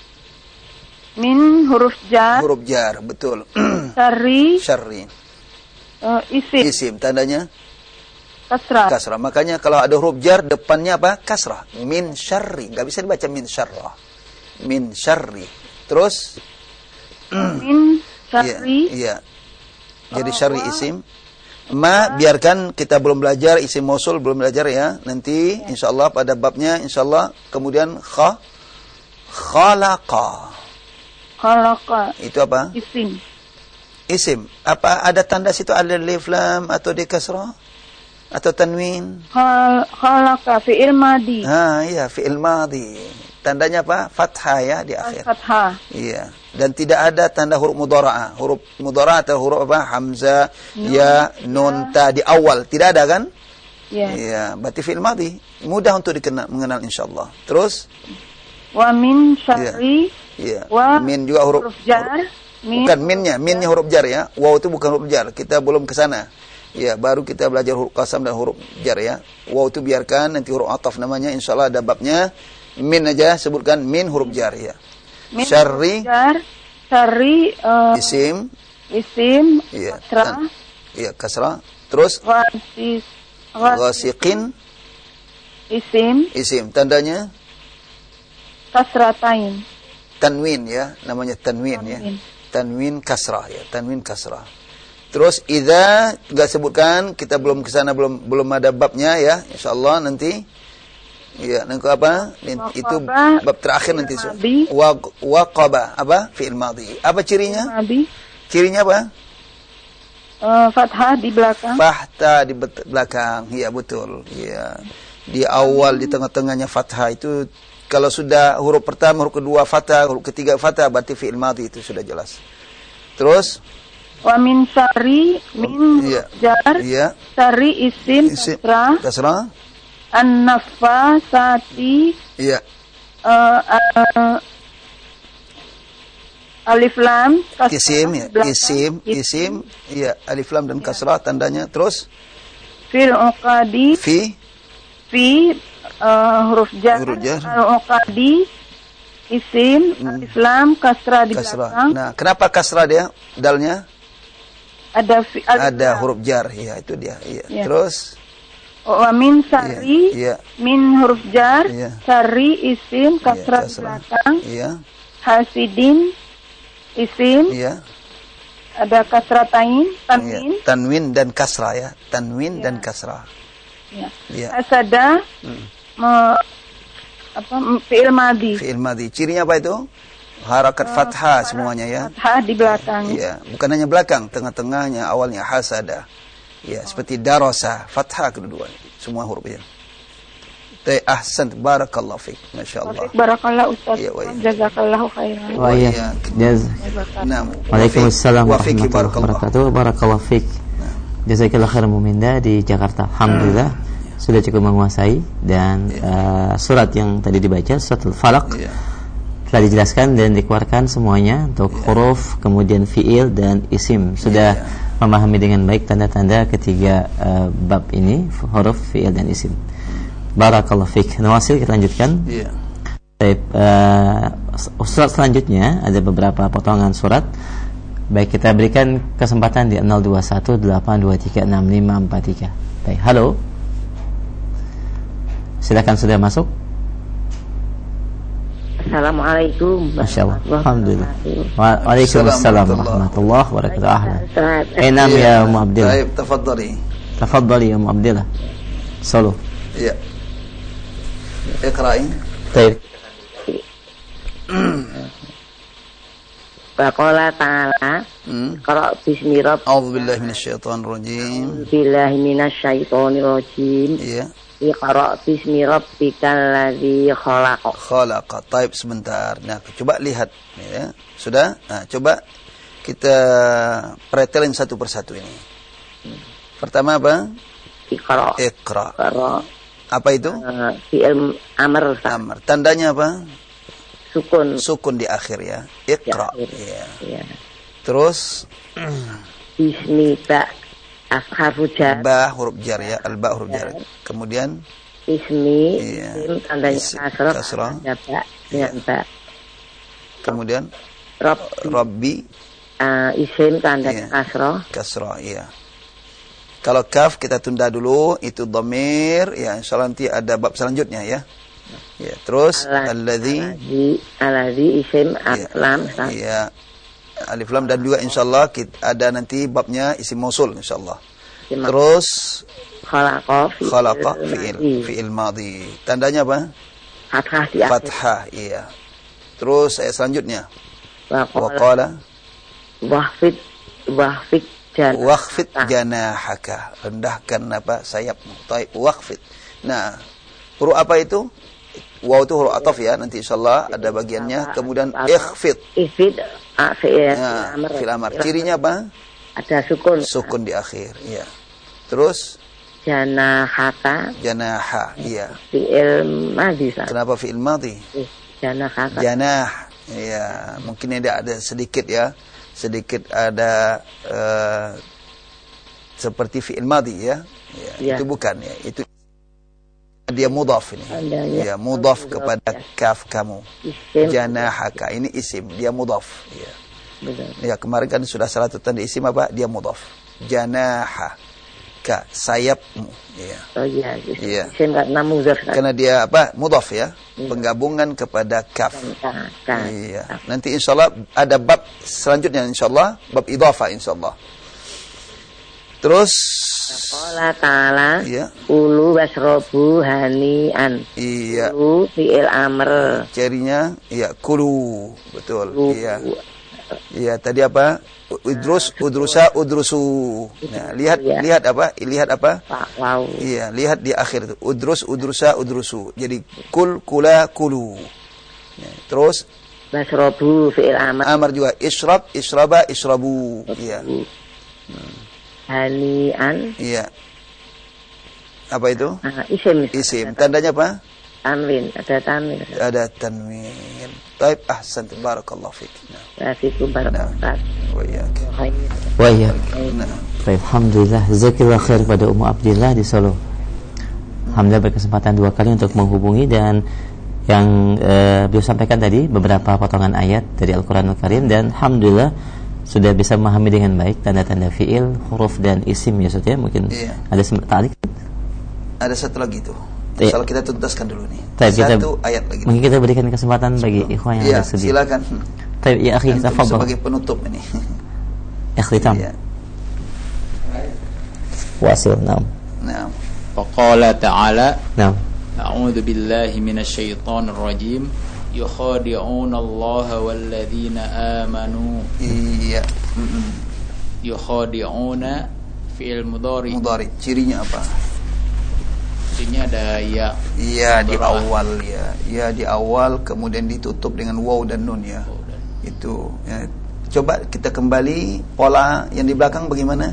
S8: Min huruf jar.
S1: Huruf jar, betul.
S8: Syarri
S1: Syarri.
S8: uh, isim.
S1: Isim tandanya
S8: Kasrah.
S1: kasrah. Makanya kalau ada huruf jar depannya apa? Kasrah. Min syarri. Enggak bisa dibaca min syarrah. Min syarri. Terus
S8: Min syarri.
S1: Iya. Iya. Jadi syarri isim. Ma biarkan kita belum belajar isim mausul, belum belajar ya. Nanti insyaallah pada babnya insyaallah. Kemudian kha khalaqa.
S8: Khalaqa
S1: Itu apa?
S8: isim.
S1: Isim. Apa ada tanda situ alif lam atau di kasrah atau tanwin?
S8: Khal khalaqa fi'il madi.
S1: Ah, iya, fi'il madhi. Tandanya apa? Fathah ya di akhir.
S8: Fathah.
S1: Iya. Dan tidak ada tanda huruf mudhara'ah. Huruf mudhara'ah atau huruf apa? Hamzah, nun, ya, nun, ta di awal. Tidak ada kan?
S8: Iya.
S1: Iya, berarti fi'il madhi. Mudah untuk dikenal mengenal insyaallah. Terus
S8: Wa min syarri.
S1: iya.
S8: Wa
S1: Min juga huruf,
S8: huruf jar. Min.
S1: bukan minnya, minnya huruf jar ya. Waw itu bukan huruf jar. Kita belum ke sana. Ya, baru kita belajar huruf qasam dan huruf jar ya. Waw itu biarkan, nanti huruf ataf namanya insyaallah ada babnya. Min aja sebutkan min huruf jar ya.
S8: Min
S1: Syarri
S8: huruf jar. Syarri uh,
S1: isim
S8: isim.
S1: iya.
S8: Kasrah.
S1: tan- Iya, kasrah. Terus
S8: Ghasis.
S1: ghasiqin
S8: Isim.
S1: isim tandanya
S8: Kasratain.
S1: tanwin ya, namanya tanwin, ya.
S8: Tanwin.
S1: Tanwin kasrah ya, tanwin kasrah. Terus idza enggak sebutkan, kita belum ke sana, belum belum ada babnya ya. Insyaallah nanti ya, nanti apa? Itu bab terakhir nanti. Wa waqaba apa? Fi'il madhi. Apa cirinya?
S8: Madi.
S1: Cirinya apa?
S8: Uh, fathah di belakang.
S1: Fathah di bet- belakang. Iya betul. Iya. Di awal, di tengah-tengahnya fathah itu. Kalau sudah huruf pertama, huruf kedua fathah, huruf ketiga fathah, berarti fi'il madhi itu sudah jelas. Terus
S8: Wa min syarri min
S1: iya.
S8: jar.
S1: Iya.
S8: Syarri isim
S1: Isim
S8: kasrah.
S1: kasrah.
S8: An-nafasati.
S1: Iya.
S8: Uh, uh, alif lam kasrah.
S1: Isim ya.
S8: belakang.
S1: Isim, isim, iya, alif lam dan kasrah tandanya. Terus
S8: Fil uqadi.
S1: fi
S8: Fi uh, huruf jar.
S1: Huruf jar.
S8: Al-uqadi isim alif lam kasrah di
S1: kasrah.
S8: belakang.
S1: Nah, kenapa kasrah dia? Dalnya
S8: Ada fi, alif
S1: ada
S8: lam.
S1: huruf jar, ya itu dia. Iya.
S8: Ya.
S1: Terus
S8: Wa min syarri
S1: Iya, iya.
S8: min huruf jar.
S1: Iya.
S8: Syarri isim
S1: Iya,
S8: kasrah di
S1: kasrah.
S8: belakang.
S1: Iya.
S8: Hasidin isim
S1: Iya.
S8: ada kasratain
S1: Iya.
S8: tanwin.
S1: Tanwin dan kasrah ya. Tanwin
S8: Iya.
S1: dan kasrah.
S8: Ya.
S1: Iya.
S8: Hasada me, apa m- fi'il madi.
S1: Fi'il madhi. Cirinya apa itu? Harakat fathah semuanya ya.
S8: Fathah di belakang.
S1: Iya, bukan hanya belakang, tengah-tengahnya, awalnya hasada. Ya, seperti darasa, fathah kedua, semua hurufnya. Teh ahsan, barakallahu fiik, masyaallah.
S8: Barakallah Ustaz.
S1: Iya, wa iya.
S8: Jazakallahu khairan.
S2: Wa iya. Jaz-
S1: Naam.
S2: Waalaikumsalam
S1: Wa fiik,
S2: warahmatullahi
S1: barakallah.
S2: wabarakatuh. Barakallahu fiik. Jazakallahu khairan Muminda di Jakarta. Alhamdulillah sudah cukup menguasai dan uh, surat yang tadi dibaca, surat Al-Falaq,
S1: Iya.
S2: telah dijelaskan dan dikeluarkan semuanya untuk huruf, kemudian fiil dan isim. Sudah memahami dengan baik tanda-tanda ketiga uh, bab ini, huruf, fiil dan isim. Barakallahu fiik. Nawasil, kita lanjutkan.
S1: Iya.
S2: Baik, uh, surat selanjutnya ada beberapa potongan surat. Baik, kita berikan kesempatan di nol dua satu delapan dua tiga enam lima empat tiga. Baik, halo. Silakan, sudah masuk.
S4: Assalamualaikum.
S2: Masya Allah. Alhamdulillah. Wa- Waalaikumsalam warahmatullahi wabarakatuh. Ahlan. Enam ya Ummu Abdillah.
S1: Baik, tafadhali.
S2: Tafadhali ya Ummu Abdillah. Solo.
S1: Iya. Iqra'i.
S2: Baik.
S4: Faqala ta'ala
S1: Hmm.
S4: Qara bismi rabbika
S1: A'udzu billahi minasyaitonir rajim.
S4: billahi minasyaitonir rajim.
S1: Iya.
S4: Iqra bismi rabbikal ladzi khalaq.
S1: Khalaqa. Taib sebentar. Nah, coba lihat ya. Sudah? Nah, coba kita pretelin satu persatu ini. Pertama apa?
S4: Iqra.
S1: Iqra.
S4: Iqra.
S1: Apa itu?
S4: Uh, fi'il amr.
S1: Amr. Tandanya apa?
S4: sukun.
S1: Sukun di akhir ya. Iqra. Ya.
S4: Ya.
S1: Terus
S4: Ismi ba harfu jar.
S1: Ba huruf jar ya. Al-ba huruf jar. Kemudian
S4: Ismi
S1: iya.
S4: isim tandanya
S1: Is-
S4: kasrah.
S1: kasrah.
S4: Ada ba dengan ba.
S1: kemudian
S4: Rabbi.
S1: Rabbi
S4: Uh, isim tandanya
S1: Iya.
S4: kasrah.
S1: kasrah iya. Kalau kaf kita tunda dulu, itu dhamir ya, insyaallah nanti ada bab selanjutnya ya. Ya, terus alladzi
S4: Alladzi alladzi isim
S1: Iya.
S4: lam
S1: Iya. Alif lam dan juga insyaallah kita ada nanti babnya isim mausul insyaallah. Terus
S4: khalaqa fi'il
S1: khalaqa fi'il
S4: madhi.
S1: fi'il madhi. Tandanya apa?
S4: Fathah di akhir.
S1: Fathah, iya. Terus ayat selanjutnya.
S4: Wa
S1: Wa
S4: qala
S1: qala
S4: wahfid wahfid jan
S1: waqfid janahaka. Rendahkan apa? Sayapmu. Taib waqfid. Nah, huruf apa itu? Waw itu huruf ataf ya. Nanti insyaallah ada bagiannya. Kemudian ikhfid.
S4: Ifid a fi'il
S1: Nah,
S4: amr.
S1: fil amar. Cirinya apa?
S4: Ada sukun.
S1: Sukun di akhir, iya. Terus
S4: Janahaka
S1: janaha, iya.
S4: fi'il madhi.
S1: Kenapa fi'il madhi?
S4: Eh, Janahaka.
S1: Janah, ya. Mungkin ada ada sedikit ya, sedikit ada uh, seperti fi'il madhi ya. Ya,
S4: Ya.
S1: itu bukan ya, itu dia mudhaf ini.
S4: Tandanya
S1: Ya, mudhaf
S4: mudhaf,
S1: kepada
S4: ya.
S1: kaf kamu.
S4: Isim.
S1: Janahaka ini isim, dia mudhaf. Ya.
S4: Betul.
S1: Ya, kemarin kan sudah salah satu tanda isim apa? Dia mudhaf. Janaha ka sayapmu, ya.
S4: Oh iya,
S1: Iya.
S4: isim karena mudhaf.
S1: Karena dia apa? Mudhaf ya, penggabungan kepada kaf.
S4: Kan.
S1: Iya. Nanti insyaallah ada bab selanjutnya insyaallah, bab idhafah insyaallah. Terus
S4: Allah Ta'ala
S1: iya.
S4: Ulu wasrobu hani'an.
S1: Iya.
S4: Ulu fi'il amr.
S1: Cirinya iya kulu, betul.
S4: Ulu.
S1: Iya. Iya, tadi apa? Udrus, udrusa, udrusu. Nah, lihat
S4: Iya.
S1: lihat apa? Lihat apa?
S4: Pak wow.
S1: Iya, lihat di akhir itu. Udrus, udrusa, udrusu. Jadi kul, kula, kulu. Ya, terus
S4: Wasrobu fi'il amr.
S1: amar juga isyrab, isyraba, israbu. Iya.
S4: Hani'an.
S1: Iya. Apa itu?
S4: Ah, isim.
S1: Isim. Tandanya apa?
S4: Tanwin. Ada tanwin.
S1: Ada tanwin. Taib ahsan, barakallahu fik. Nah,
S4: Wafikum barakat.
S1: wa iyyak.
S2: Wa iya.
S1: Nah,
S2: Baik, alhamdulillah. Jazakallahu khair kepada Ummu Abdillah di Solo. Alhamdulillah berkesempatan dua kali untuk menghubungi, dan yang eh, beliau sampaikan tadi beberapa potongan ayat dari Al-Qur'anul Karim, dan alhamdulillah sudah bisa memahami dengan baik tanda-tanda fiil, huruf dan isim ya Ustaz ya. Mungkin
S1: Iya.
S2: ada ta'liq.
S1: ada satu lagi tuh.
S2: Iya.
S1: Kalau kita tuntaskan dulu nih.
S2: Baik, kita-
S1: Satu ayat lagi.
S2: Mungkin kita berikan kesempatan bagi ikhwan yang
S1: Iya,
S2: bersedia.
S1: silakan.
S2: Baik, ya akhi,
S1: Antum
S2: tafadhal.
S1: sebagai penutup ini.
S2: Ikhtitam.
S1: Iya.
S2: Wasil. Naam.
S1: Nah,
S6: Faqala ta'ala
S2: Naam.
S6: A'udzu billahi minasy syaithanir rajim yukhadi'una Allah walladzina amanu
S1: iya. Mm-mm.
S6: yukhadi'una fi'il mudhari.
S1: Mudhari. Cirinya apa?
S6: Ini ada ya.
S1: Iya di
S6: Mudhari.
S1: awal ya. Iya di awal kemudian ditutup dengan waw dan nun ya. Itu. Ya. Coba kita kembali pola yang di belakang bagaimana?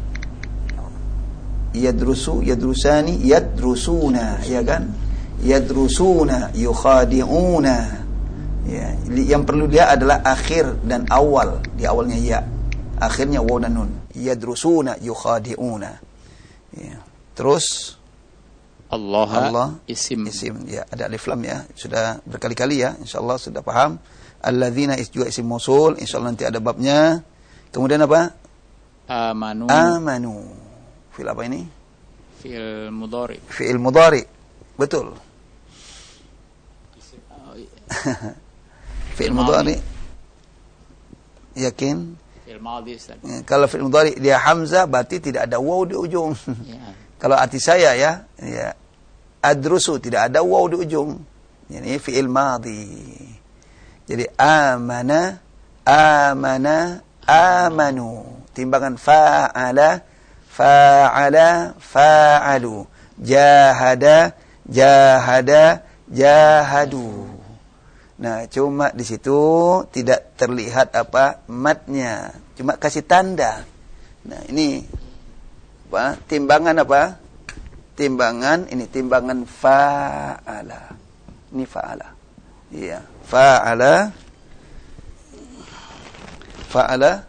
S1: Yadrusu, yadrusani, yadrusuna, ya kan? Yadrusuna, yukhadi'una. Ya, li- yang perlu dia adalah akhir dan awal. Di awalnya ya, akhirnya waw dan nun. Yadrusuna, yukhadi'una. Ya. Terus
S6: Allah,
S1: Allah
S6: isim.
S1: isim ya, ada alif lam ya, sudah berkali-kali ya, insyaallah sudah paham. Alladzina is juga isim mausul, insyaallah nanti ada babnya. Kemudian apa?
S6: Amanu
S1: Amanu. Fi'il apa ini?
S6: fi'il mudhari.
S1: Fi'il mudhari. Betul. Fi'il mudhari. Yakin?
S6: Fi'il madhi Ustaz.
S1: Ya, kalau fi'il mudhari dia hamzah berarti tidak ada waw di ujung.
S6: Ya.
S1: Kalau arti saya ya, ya adrusu tidak ada waw di ujung. Ini fi'il madhi. Jadi amana, amana, amanu. Timbangan fa'ala, fa'ala, fa'alu. Jahada, jahada, jahadu. Nah, cuma di situ tidak terlihat apa matnya. Cuma kasih tanda. Nah, ini apa? Timbangan apa? Timbangan ini timbangan fa'ala. Ini fa'ala. Ya, fa'ala fa'ala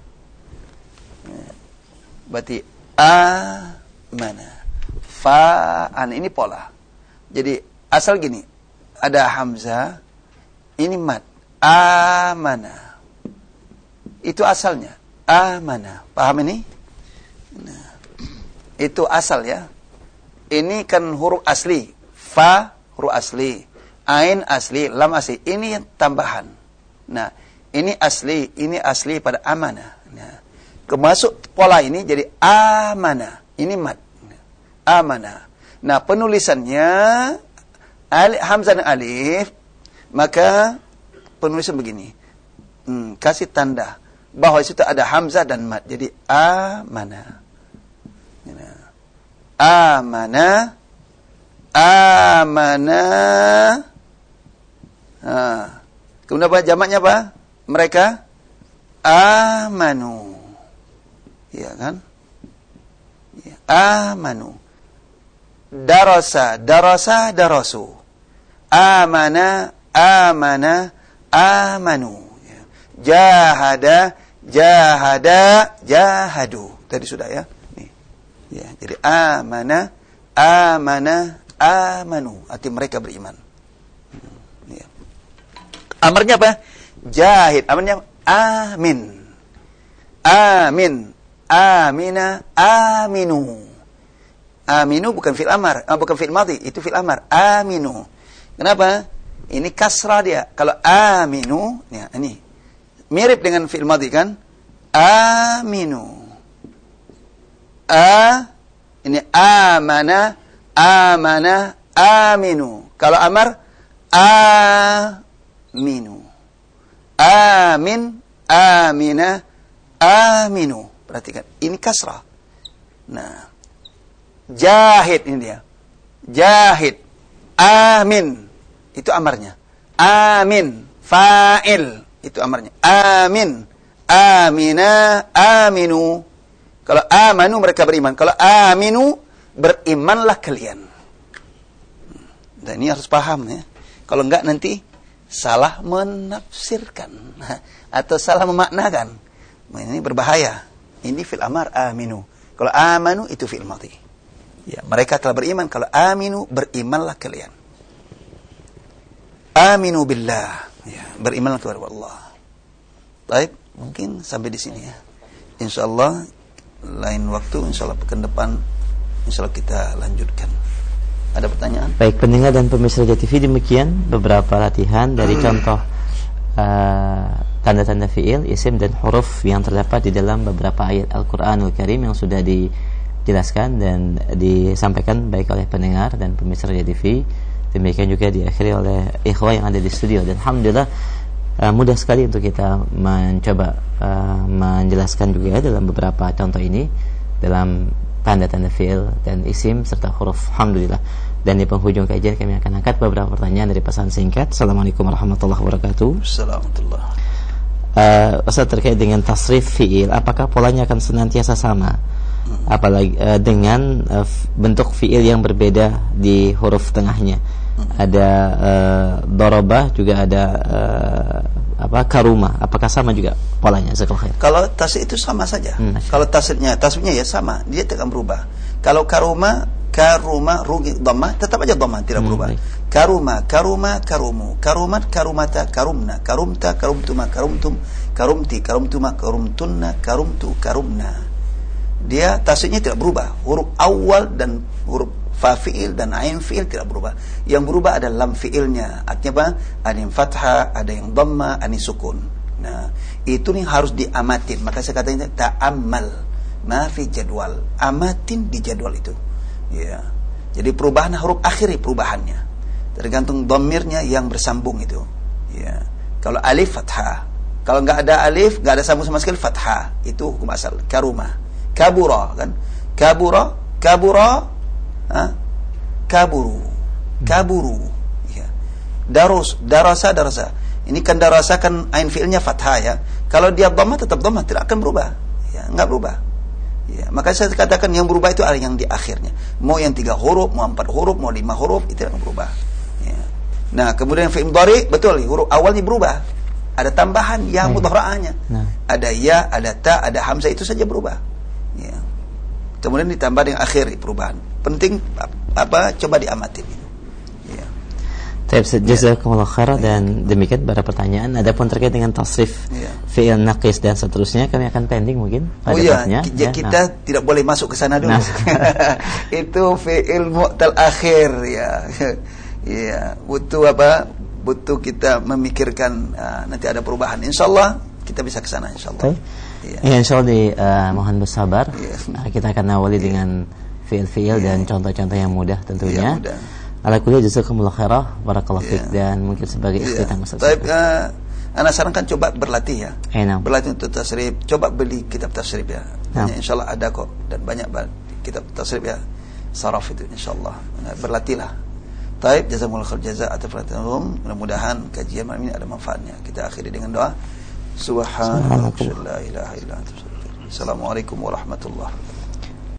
S1: berarti amana. Fa'an ini pola. Jadi asal gini, ada hamzah, ini mat. Amana. Itu asalnya. Amana. Paham ini? Nah, itu asal ya. Ini kan huruf asli. Fa huruf asli. Ain asli, lam asli. Ini yang tambahan. Nah, ini asli, ini asli pada amanah. Nah, kemasuk pola ini jadi amanah. Ini mat. Amanah. Nah, penulisannya alif, hamzah dan alif, maka penulisan begini. Hmm, kasih tanda bahwa itu ada hamzah dan mat. Jadi amanah. Nah, amanah. Amanah. Nah, kemudian apa jamaknya apa? Mereka amanu. Ya kan? Ya, amanu. Darasa, darasa, darasu. Amana, amana, amanu. Ya. Jahada, jahada, jahadu. Tadi sudah ya. Nih. Ya, jadi amana, amana, amanu. Arti mereka beriman. Ya. Amarnya apa? Jahid. Amarnya amin. Amin. Amina, aminu. Aminu bukan fi'il amar, ah, bukan fi'il madhi, itu fi'il amar. Aminu. Kenapa? Ini kasrah dia. Kalau aminu, ya ini mirip dengan fi'il madhi kan? Aminu. A ini amana, amana, aminu. Kalau amar aminu. Amin, amina, aminu. Perhatikan, ini kasrah. Nah, jahid ini dia. Jahid. Amin. Itu amarnya. Amin. Fa'il. Itu amarnya. Amin. Amina. Aminu. Kalau amanu mereka beriman. Kalau aminu, berimanlah kalian. Dan ini harus paham ya. Kalau enggak nanti salah menafsirkan. Atau salah memaknakan. Ini berbahaya. Ini fil amar aminu. Kalau amanu itu fil madhi. Ya, mereka telah beriman. Kalau aminu, berimanlah kalian. Aminu billah. Ya, berimanlah kepada Allah. Baik, mungkin sampai di sini ya. Insyaallah lain waktu, insyaallah pekan depan, insyaallah kita lanjutkan. Ada pertanyaan?
S2: Baik, pendengar dan pemirsa Raja T V, demikian beberapa latihan dari hmm. contoh uh, tanda-tanda fi'il, isim dan huruf yang terdapat di dalam beberapa ayat Al-Qur'anul Karim yang sudah dijelaskan dan disampaikan baik oleh pendengar dan pemirsa Raja T V. Demikian juga diakhiri oleh ikhwah yang ada di studio, dan alhamdulillah uh, mudah sekali untuk kita mencoba uh, menjelaskan juga dalam beberapa contoh ini dalam tanda-tanda fi'il dan isim serta huruf, alhamdulillah. Dan di penghujung kajian kami akan angkat beberapa pertanyaan dari pesan singkat. Assalamualaikum warahmatullahi wabarakatuh.
S1: Assalamualaikum.
S2: Uh, Ustaz, terkait dengan tasrif fi'il, apakah polanya akan senantiasa sama? Hmm. Apalagi uh, dengan uh, bentuk fi'il yang berbeda di huruf tengahnya. Hmm. Ada uh, dorobah, juga ada uh, apa karuma. Apakah sama juga polanya?
S1: Kalau tasrif itu sama saja. Hmm. Kalau tasrifnya, tasrifnya ya sama, dia tidak akan berubah. Kalau karuma, karuma, rugi, dhamma, tetap aja dhamma, tidak hmm, berubah. Baik. Karuma, karuma, karumu, karumat, karumata, karumna, karumta, karumtuma, karumtum, karumti, karumtuma, karumtunna, karumtu, karumna. Dia tasrifnya tidak berubah. Huruf awal dan huruf fa fi'il dan ain fi'il tidak berubah. Yang berubah adalah lam fi'ilnya. Artinya apa? Ada yang fathah, ada yang dhamma, ada yang sukun. Nah, itu nih harus diamatin. Maka saya katakan ta'ammal ma fi jadwal. Amatin di jadwal itu. Ya. Jadi perubahan huruf akhir perubahannya. Tergantung dhamirnya yang bersambung itu. Ya. Kalau alif fathah. Kalau enggak ada alif, enggak ada sambung sama sekali, fathah. Itu hukum asal. Karuma. Kabura kan? Kabura, kabura, ha? Kaburu. Kaburu. Ya. Darus, darasa, darasa. Ini kan darasa kan ain fi'ilnya fathah ya. Kalau dia dhamma tetap dhamma, tidak akan berubah. Ya, enggak berubah. Ya, maka saya katakan yang berubah itu adalah yang di akhirnya. Mau yang tiga huruf, mau empat huruf, mau lima huruf, itu yang berubah. Ya. Nah, kemudian fi'il mudhari betul huruf awalnya berubah. Ada tambahan ya mudhara'ahnya. Nah. Ada ya, ada ta, ada hamzah, itu saja berubah. Ya. Kemudian ditambah dengan akhir perubahan. Penting apa? Coba diamati. Ya.
S2: Baik, jazakumullah khairan, dan demikian para pertanyaan. Adapun terkait dengan tasrif ya. fi'il naqis dan seterusnya kami akan pending mungkin pada
S1: oh iya,
S2: babnya,
S1: ya, kita nah. tidak boleh masuk ke sana dulu. Nah. Itu fi'il mu'tal akhir ya. Ya, butuh apa? Butuh kita memikirkan uh, nanti ada perubahan. Insyaallah kita bisa ke sana insyaallah.
S2: Ya. Ya, insyaallah di uh, mohon bersabar. Ya. Uh, kita akan awali ya. dengan fi'il-fi'il ya. dan contoh-contoh yang mudah tentunya. Ya, mudah. Ala kulli jazakumullah khairah, barakallahu fiik, dan mungkin sebagai ikhtitam Ustaz.
S1: Baik, uh, ana sarankan coba berlatih ya. Enak. Berlatih untuk tasrif, coba beli kitab tasrif ya. Banyak insyaallah ada kok, dan banyak kitab tasrif ya. Saraf itu insyaallah. Nah, berlatihlah. Baik, jazakumullah khair jazaa atas perhatianmu. Mudah-mudahan kajian malam ini ada manfaatnya. Kita akhiri dengan doa. Subhanallah, la ilaha illa anta. Assalamualaikum warahmatullahi wabarakatuh.